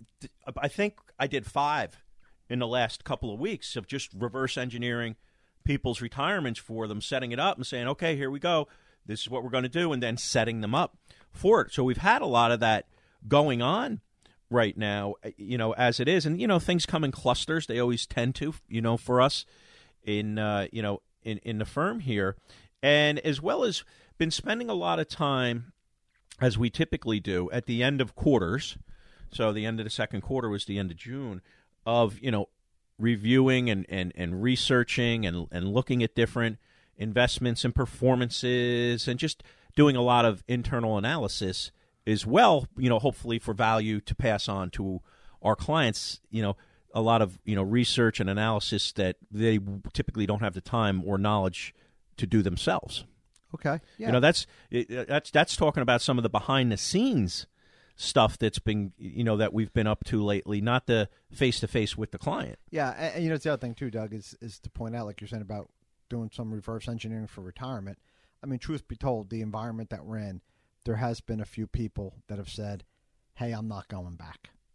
I think I did five in the last couple of weeks of just reverse engineering people's retirements for them, setting it up and saying, okay, here we go. This is what we're going to do, and then setting them up for it. So we've had a lot of that going on right now, you know, as it is. And, you know, things come in clusters. They always tend to, you know, for us in, uh, you know, in, in the firm here. And as well as been spending a lot of time, as we typically do, at the end of quarters. So the end of the second quarter was the end of June, of, you know, reviewing and, and, and researching and, and looking at different investments and performances and just doing a lot of internal analysis as well, you know, hopefully for value to pass on to our clients, you know, a lot of, you know, research and analysis that they typically don't have the time or knowledge to do themselves. Okay. Yeah. You know, that's that's that's talking about some of the behind the scenes stuff that's been, you know, that we've been up to lately, not the face-to-face with the client. Yeah, and, and you know, it's the other thing, too, Doug, is, is to point out, like you're saying about doing some reverse engineering for retirement. I mean, truth be told, the environment that we're in, there has been a few people that have said, hey, I'm not going back.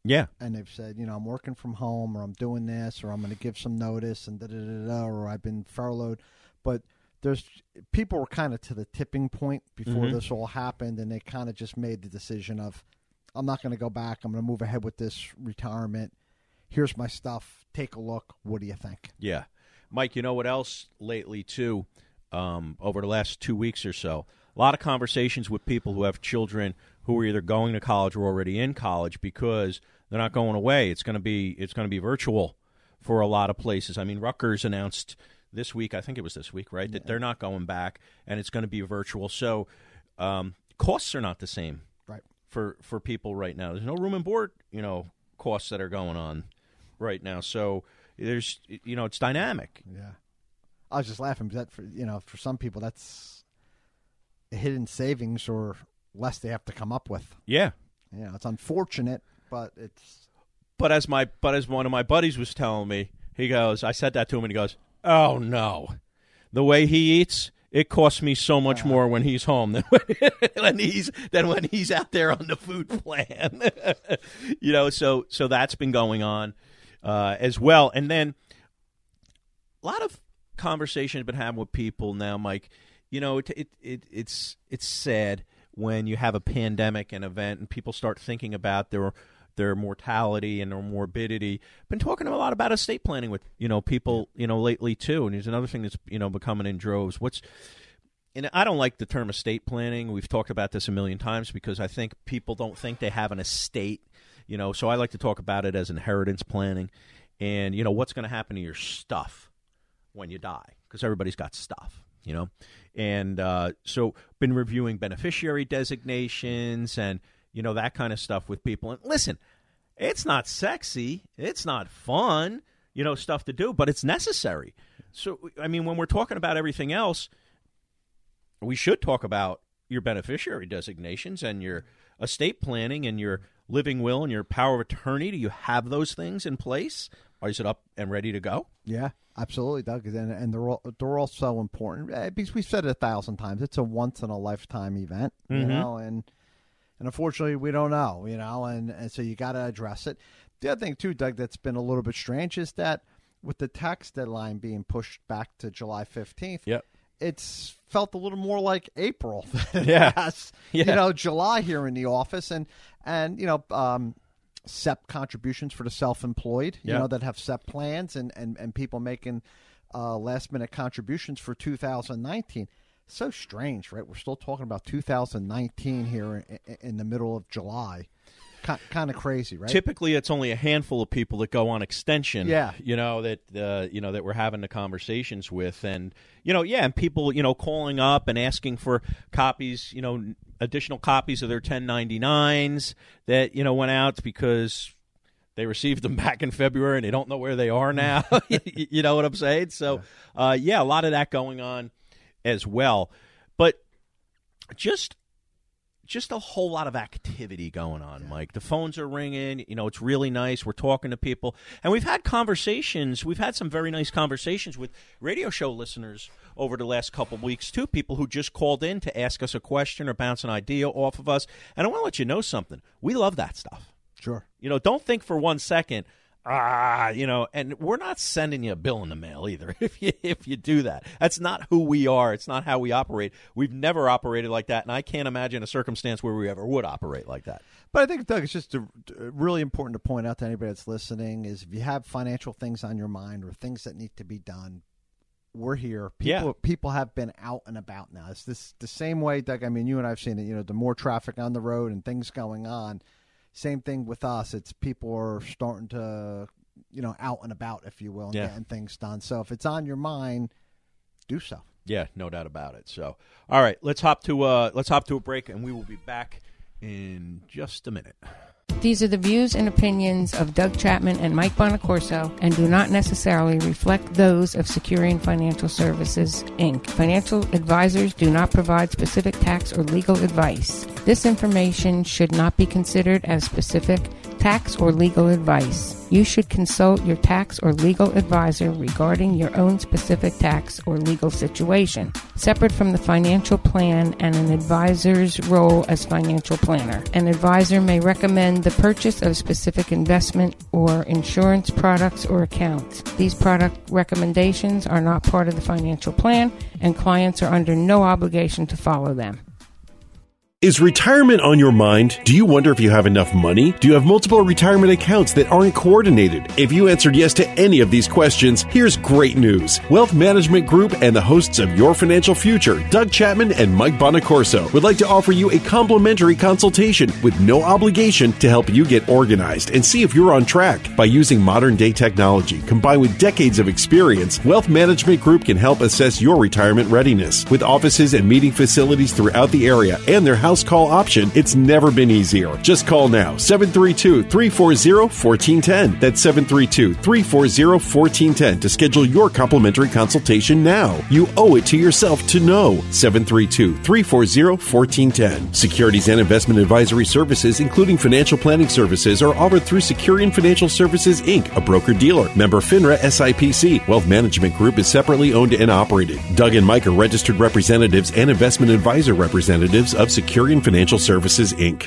Yeah. And they've said, you know, I'm working from home, or I'm doing this, or I'm going to give some notice, and da da da da, or I've been furloughed. But there's people were kind of to the tipping point before Mm-hmm. this all happened, and they kind of just made the decision of, I'm not going to go back. I'm going to move ahead with this retirement. Here's my stuff. Take a look. What do you think? Yeah. Mike, you know what else lately, too, um, over the last two weeks or so? A lot of conversations with people who have children who are either going to college or already in college because they're not going away. It's going to be it's going to be virtual for a lot of places. I mean, Rutgers announced this week, I think it was this week, right, that Yeah. they're not going back, and it's going to be virtual. So um, costs are not the same Right. for, for people right now. There's no room and board, you know, costs that are going on right now. So there's, you know, it's dynamic. Yeah. I was just laughing because that for you know for some people that's a hidden savings or less they have to come up with. Yeah. You know, it's unfortunate, but it's But as my but as one of my buddies was telling me, he goes, I said that to him, and he goes, "Oh no, the way he eats, it costs me so much Uh-huh. more when he's home than when, when he's than when he's out there on the food plan." You know, so so that's been going on uh, as well, and then a lot of conversation has been having with people now, Mike. You know, it, it it it's it's sad when you have a pandemic, an event, and people start thinking about their their mortality and their morbidity. Been talking a lot about estate planning with, you know, people, you know, lately too. And there's another thing that's, you know, becoming in droves. What's and I don't like the term estate planning. We've talked about this a million times because I think people don't think they have an estate, you know. So I like to talk about it as inheritance planning, and you know what's going to happen to your stuff when you die, because everybody's got stuff, you know. And uh, so been reviewing beneficiary designations and, you know, that kind of stuff with people. And listen, it's not sexy. It's not fun, you know, stuff to do, but it's necessary. So, I mean, when we're talking about everything else, we should talk about your beneficiary designations and your estate planning and your living will and your power of attorney. Do you have those things in place? Or is it up and ready to go? yeah, absolutely, Doug. And, and they're all they're all so important eh, because we've said it a thousand times. It's a once in a lifetime event, you Mhm. know, and and unfortunately we don't know, you know, and, and so you got to address it. The other thing too, Doug, that's been a little bit strange is that with the tax deadline being pushed back to July fifteenth, Yep. it's felt a little more like April than Yeah. last, Yeah. you know, July here in the office. And, and you know, um, S E P contributions for the self-employed, you Yeah. know, that have S E P plans and, and, and people making uh, last-minute contributions for two thousand nineteen. So strange, right? We're still talking about two thousand nineteen here in, in the middle of July. Kind of crazy, right? Typically, it's only a handful of people that go on extension. Yeah. you know that uh, you know that we're having the conversations with, and you know, yeah, and people, you know, calling up and asking for copies, you know, additional copies of their ten ninety-nines that, you know, went out because they received them back in February and they don't know where they are now. You know what I'm saying? So, uh, yeah, a lot of that going on as well, but just. Just a whole lot of activity going on, Mike. The phones are ringing. You know, it's really nice. We're talking to people. And we've had conversations. We've had some very nice conversations with radio show listeners over the last couple of weeks, too. People who just called in to ask us a question or bounce an idea off of us. And I want to let you know something. We love that stuff. Sure. You know, don't think for one second, ah, you know, and we're not sending you a bill in the mail either if you if you do that. That's not who we are. It's not how we operate. We've never operated like that, and I can't imagine a circumstance where we ever would operate like that. But I think, Doug, it's just a, really important to point out to anybody that's listening is if you have financial things on your mind or things that need to be done, we're here. People, Yeah. people have been out and about now. It's this the same way, Doug. I mean, you and I have seen it. You know, the more traffic on the road and things going on, same thing with us. It's people are starting to, you know, out and about, if you will, and Yeah. getting things done. So if it's on your mind, do so. Yeah, no doubt about it. So, all right, let's hop to uh, let's hop to a break, and we will be back in just a minute. These are the views and opinions of Doug Chapman and Mike Bonacorso and do not necessarily reflect those of Securian Financial Services, Incorporated. Financial advisors do not provide specific tax or legal advice. This information should not be considered as specific tax or legal advice. You should consult your tax or legal advisor regarding your own specific tax or legal situation, separate from the financial plan and an advisor's role as financial planner. An advisor may recommend the purchase of specific investment or insurance products or accounts. These product recommendations are not part of the financial plan, and clients are under no obligation to follow them. Is retirement on your mind? Do you wonder if you have enough money? Do you have multiple retirement accounts that aren't coordinated? If you answered yes to any of these questions, here's great news. Wealth Management Group and the hosts of Your Financial Future, Doug Chapman and Mike Bonacorso, would like to offer you a complimentary consultation with no obligation to help you get organized and see if you're on track. By using modern-day technology combined with decades of experience, Wealth Management Group can help assess your retirement readiness. With offices and meeting facilities throughout the area and their house call option, it's never been easier. Just call now, seven three two, three four zero, one four one zero. That's seven three two, three four zero, one four one zero to schedule your complimentary consultation now. You owe it to yourself to know. seven three two, three four zero, one four one zero. Securities and investment advisory services, including financial planning services, are offered through Securian Financial Services, Incorporated, a broker-dealer. Member FINRA S I P C. Wealth Management Group is separately owned and operated. Doug and Mike are registered representatives and investment advisor representatives of Securian Financial Services, Incorporated.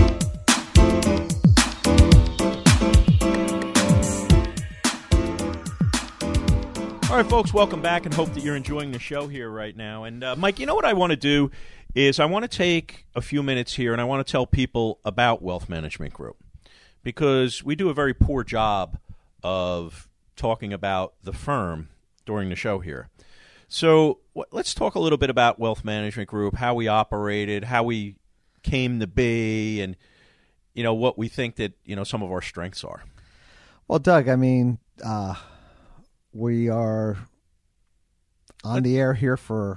All right, folks, welcome back, and hope that you're enjoying the show here right now. And, uh, Mike, you know what I want to do is I want to take a few minutes here, and I want to tell people about Wealth Management Group, because we do a very poor job of talking about the firm during the show here. So let's talk a little bit about Wealth Management Group, how we operated, how we came to be, and, you know, what we think that, you know, some of our strengths are. Well, Doug, I mean, uh, we are on the air here for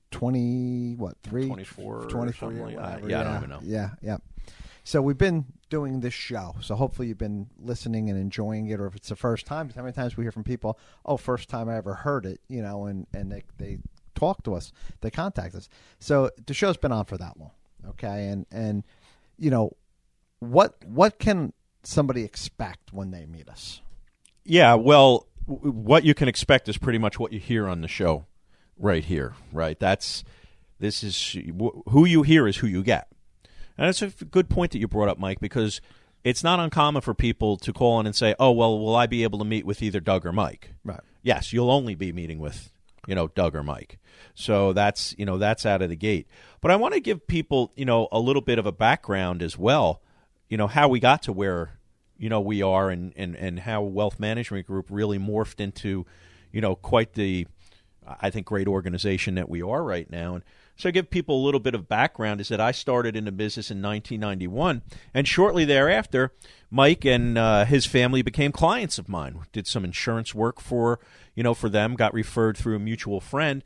twenty, what, three? twenty-four, twenty-four years, years, like whatever. Yeah, yeah, I don't even know. Yeah, yeah. So we've been doing this show. So hopefully you've been listening and enjoying it, or if it's the first time, how many times we hear from people, oh, first time I ever heard it, you know, and, and they, they talk to us, they contact us. So the show's been on for that long, okay? And, and you know, what what can somebody expect when they meet us? Yeah, well, w- what you can expect is pretty much what you hear on the show right here, right? That's, this is, who you hear is who you get. And that's a good point that you brought up, Mike, because it's not uncommon for people to call in and say, oh, well, will I be able to meet with either Doug or Mike? Right. Yes, you'll only be meeting with, you know, Doug or Mike. So that's, you know, that's out of the gate. But I want to give people, you know, a little bit of a background as well, you know, how we got to where, you know, we are, and, and, and how Wealth Management Group really morphed into, you know, quite the, I think, great organization that we are right now. And so I give people a little bit of background is that I started in the business in nineteen ninety-one, and shortly thereafter, Mike and uh, his family became clients of mine. Did some insurance work for, you know, for them, got referred through a mutual friend.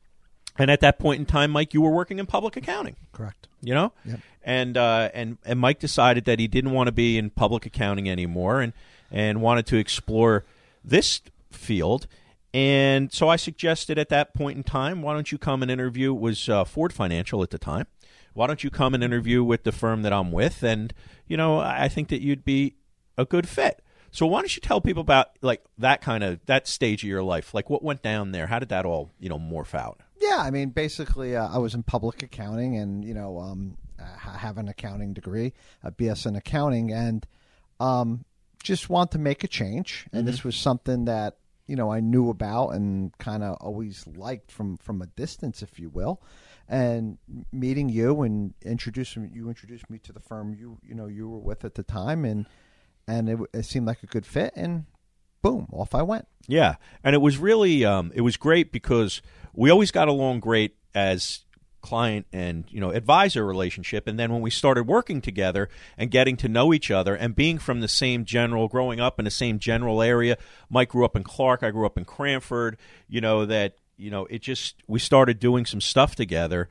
And at that point in time, Mike, you were working in public accounting. Correct. You know? Yep. And uh, and and Mike decided that he didn't want to be in public accounting anymore, and and wanted to explore this field. And so I suggested at that point in time, why don't you come and interview? It was uh, Ford Financial at the time. Why don't you come and interview with the firm that I'm with? And, you know, I think that you'd be a good fit. So why don't you tell people about, like, that kind of, that stage of your life? Like, what went down there? How did that all, you know, morph out? Yeah, I mean, basically, uh, I was in public accounting, and, you know, um, I have an accounting degree, a B S in accounting, and um, just want to make a change. And mm-hmm. this was something that, you know, I knew about and kind of always liked from, from a distance, if you will. And meeting you and introducing you introduced me to the firm you you know you were with at the time, and and it, it seemed like a good fit, and boom, off I went. Yeah, and it was really um, it was great because we always got along great as client and, you know, advisor relationship. And then when we started working together and getting to know each other and being from the same general, growing up in the same general area, Mike grew up in Clark, I grew up in Cranford, you know, that, you know, it just, we started doing some stuff together.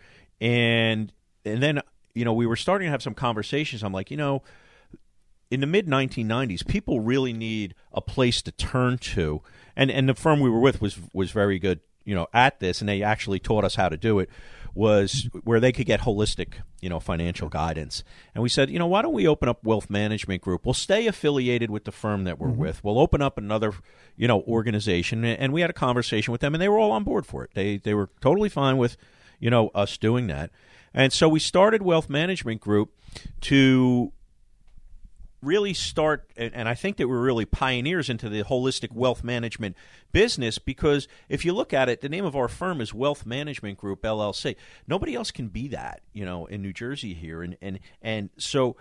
And, and then, you know, we were starting to have some conversations. I'm like, you know, in the mid nineteen nineties, people really need a place to turn to. And, and the firm we were with was, was very good you know, at this, and they actually taught us how to do it, was where they could get holistic, you know, financial guidance. And we said, you know, why don't we open up Wealth Management Group? We'll stay affiliated with the firm that we're mm-hmm. with. We'll open up another, you know, organization. And we had a conversation with them, and they were all on board for it. They they were totally fine with, you know, us doing that. And so we started Wealth Management Group to really start, and I think that we're really pioneers into the holistic wealth management business, because if you look at it, the name of our firm is Wealth Management Group, L L C. Nobody else can be that, you know, in New Jersey here. And and, and so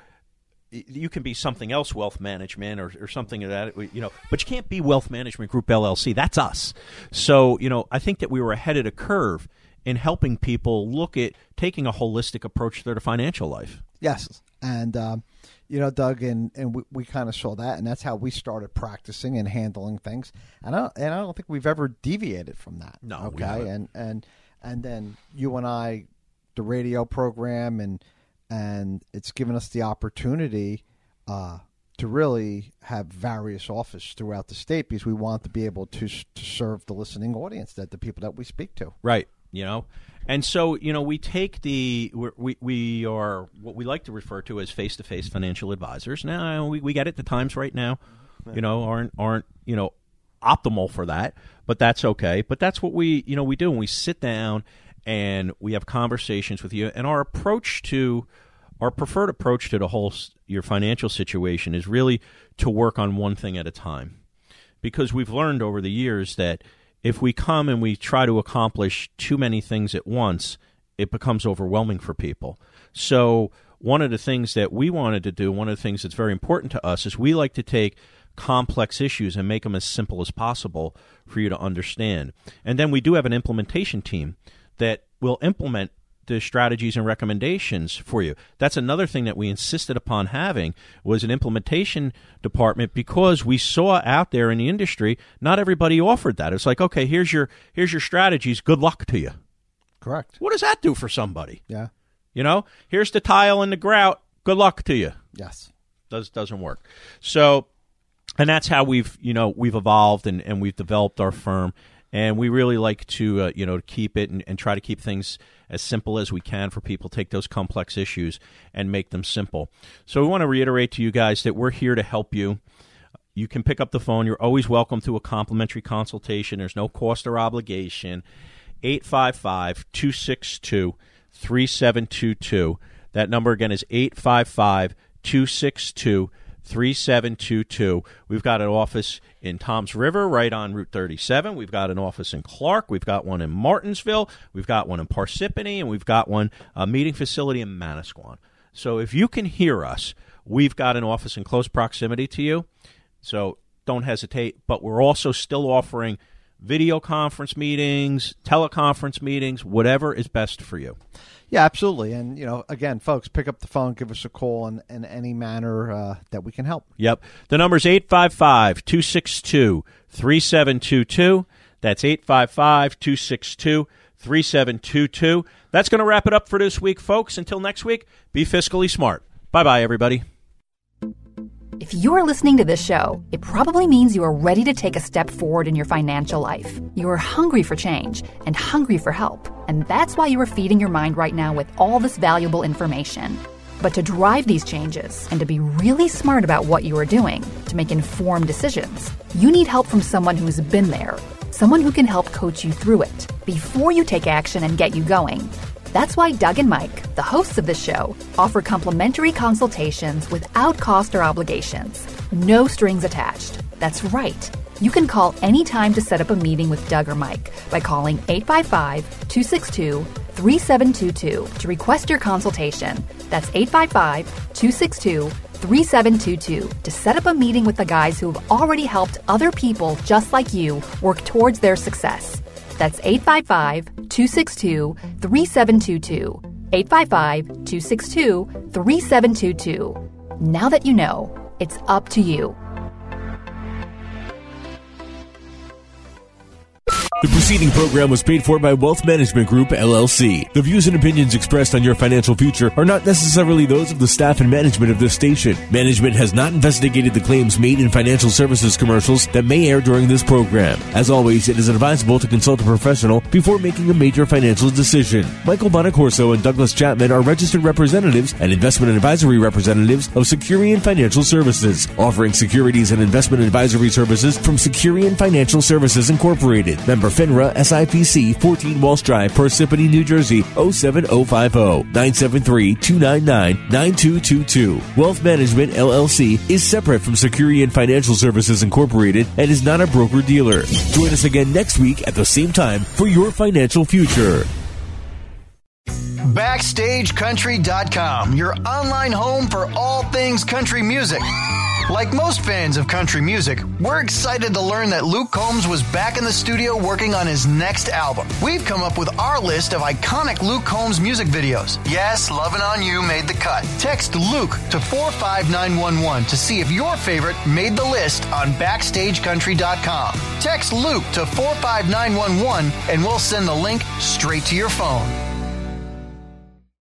you can be something else, wealth management or, or something of that, you know, but you can't be Wealth Management Group, L L C. That's us. So, you know, I think that we were ahead of the curve in helping people look at taking a holistic approach to their financial life. Yes. And, um, you know, Doug, and, and we, we kind of saw that, and that's how we started practicing and handling things. And I, and I don't think we've ever deviated from that. No, okay. We haven't. And and and then you and I, the radio program, and and it's given us the opportunity uh, to really have various offices throughout the state, because we want to be able to to serve the listening audience, that the people that we speak to. Right. You know, and so, you know, we take the, we're, we we are what we like to refer to as face-to-face financial advisors. Now, we, we get it. The times right now, you know, aren't, aren't, you know, optimal for that, but that's okay. But that's what we, you know, we do. And we sit down and we have conversations with you. And our approach to, our preferred approach to the whole, your financial situation is really to work on one thing at a time. Because we've learned over the years that if we come and we try to accomplish too many things at once, it becomes overwhelming for people. So one of the things that we wanted to do, one of the things that's very important to us, is we like to take complex issues and make them as simple as possible for you to understand. And then we do have an implementation team that will implement the strategies and recommendations for you. That's another thing that we insisted upon having, was an implementation department, because we saw out there in the industry, not everybody offered that. It's like, okay, here's your here's your strategies. Good luck to you. Correct. What does that do for somebody? Yeah. You know, here's the tile and the grout. Good luck to you. Yes. Does doesn't work. So, and that's how we've, you know, we've evolved and, and we've developed our firm. And we really like to, uh, you know, keep it and, and try to keep things as simple as we can for people, take those complex issues and make them simple. So we want to reiterate to you guys that we're here to help you. You can pick up the phone. You're always welcome to a complimentary consultation. There's no cost or obligation. eight five five, two six two, three seven two two. That number again is eight five five, two six two, three seven two two. We've got an office in Toms River right on Route thirty-seven. We've got an office in Clark. We've got one in Martinsville. We've got one in Parsippany, and we've got one, a meeting facility in Manasquan. So if you can hear us, we've got an office in close proximity to you. So don't hesitate. But we're also still offering video conference meetings, teleconference meetings, whatever is best for you. Yeah, absolutely. And, you know, again, folks, pick up the phone, give us a call in, in any manner uh, that we can help. Yep. The number's eight five five, two six two, three seven two two. That's eight five five, two six two, three seven two two. That's going to wrap it up for this week, folks. Until next week, be fiscally smart. Bye-bye, everybody. If you're listening to this show, it probably means you are ready to take a step forward in your financial life. You are hungry for change and hungry for help, and that's why you are feeding your mind right now with all this valuable information. But to drive these changes and to be really smart about what you are doing, to make informed decisions, you need help from someone who's been there, someone who can help coach you through it before you take action and get you going. That's why Doug and Mike, the hosts of this show, offer complimentary consultations without cost or obligations. No strings attached. That's right. You can call anytime to set up a meeting with Doug or Mike by calling eight five five, two six two, three seven two two to request your consultation. That's eight five five, two six two, three seven two two to set up a meeting with the guys who have already helped other people just like you work towards their success. That's eight five five, two six two, three seven two two. eight five five, two six two, three seven two two. Now that you know, it's up to you. The preceding program was paid for by Wealth Management Group, L L C. The views and opinions expressed on your financial future are not necessarily those of the staff and management of this station. Management has not investigated the claims made in financial services commercials that may air during this program. As always, it is advisable to consult a professional before making a major financial decision. Michael Bonacorso and Douglas Chapman are registered representatives and investment advisory representatives of Securian Financial Services, offering securities and investment advisory services from Securian Financial Services Incorporated. Member FINRA S I P C, fourteen Walsh Drive, Parsippany, New Jersey, oh seven oh five oh, nine seven three, two nine nine, nine two two two. Wealth Management, L L C, is separate from Securian Financial Services Incorporated and is not a broker-dealer. Join us again next week at the same time for your financial future. Backstage Country dot com, your online home for all things country music. Like most fans of country music, we're excited to learn that Luke Combs was back in the studio working on his next album. We've come up with our list of iconic Luke Combs music videos. Yes, Lovin' On You made the cut. Text Luke to four five nine one one to see if your favorite made the list on Backstage Country dot com. Text Luke to four five nine one one and we'll send the link straight to your phone.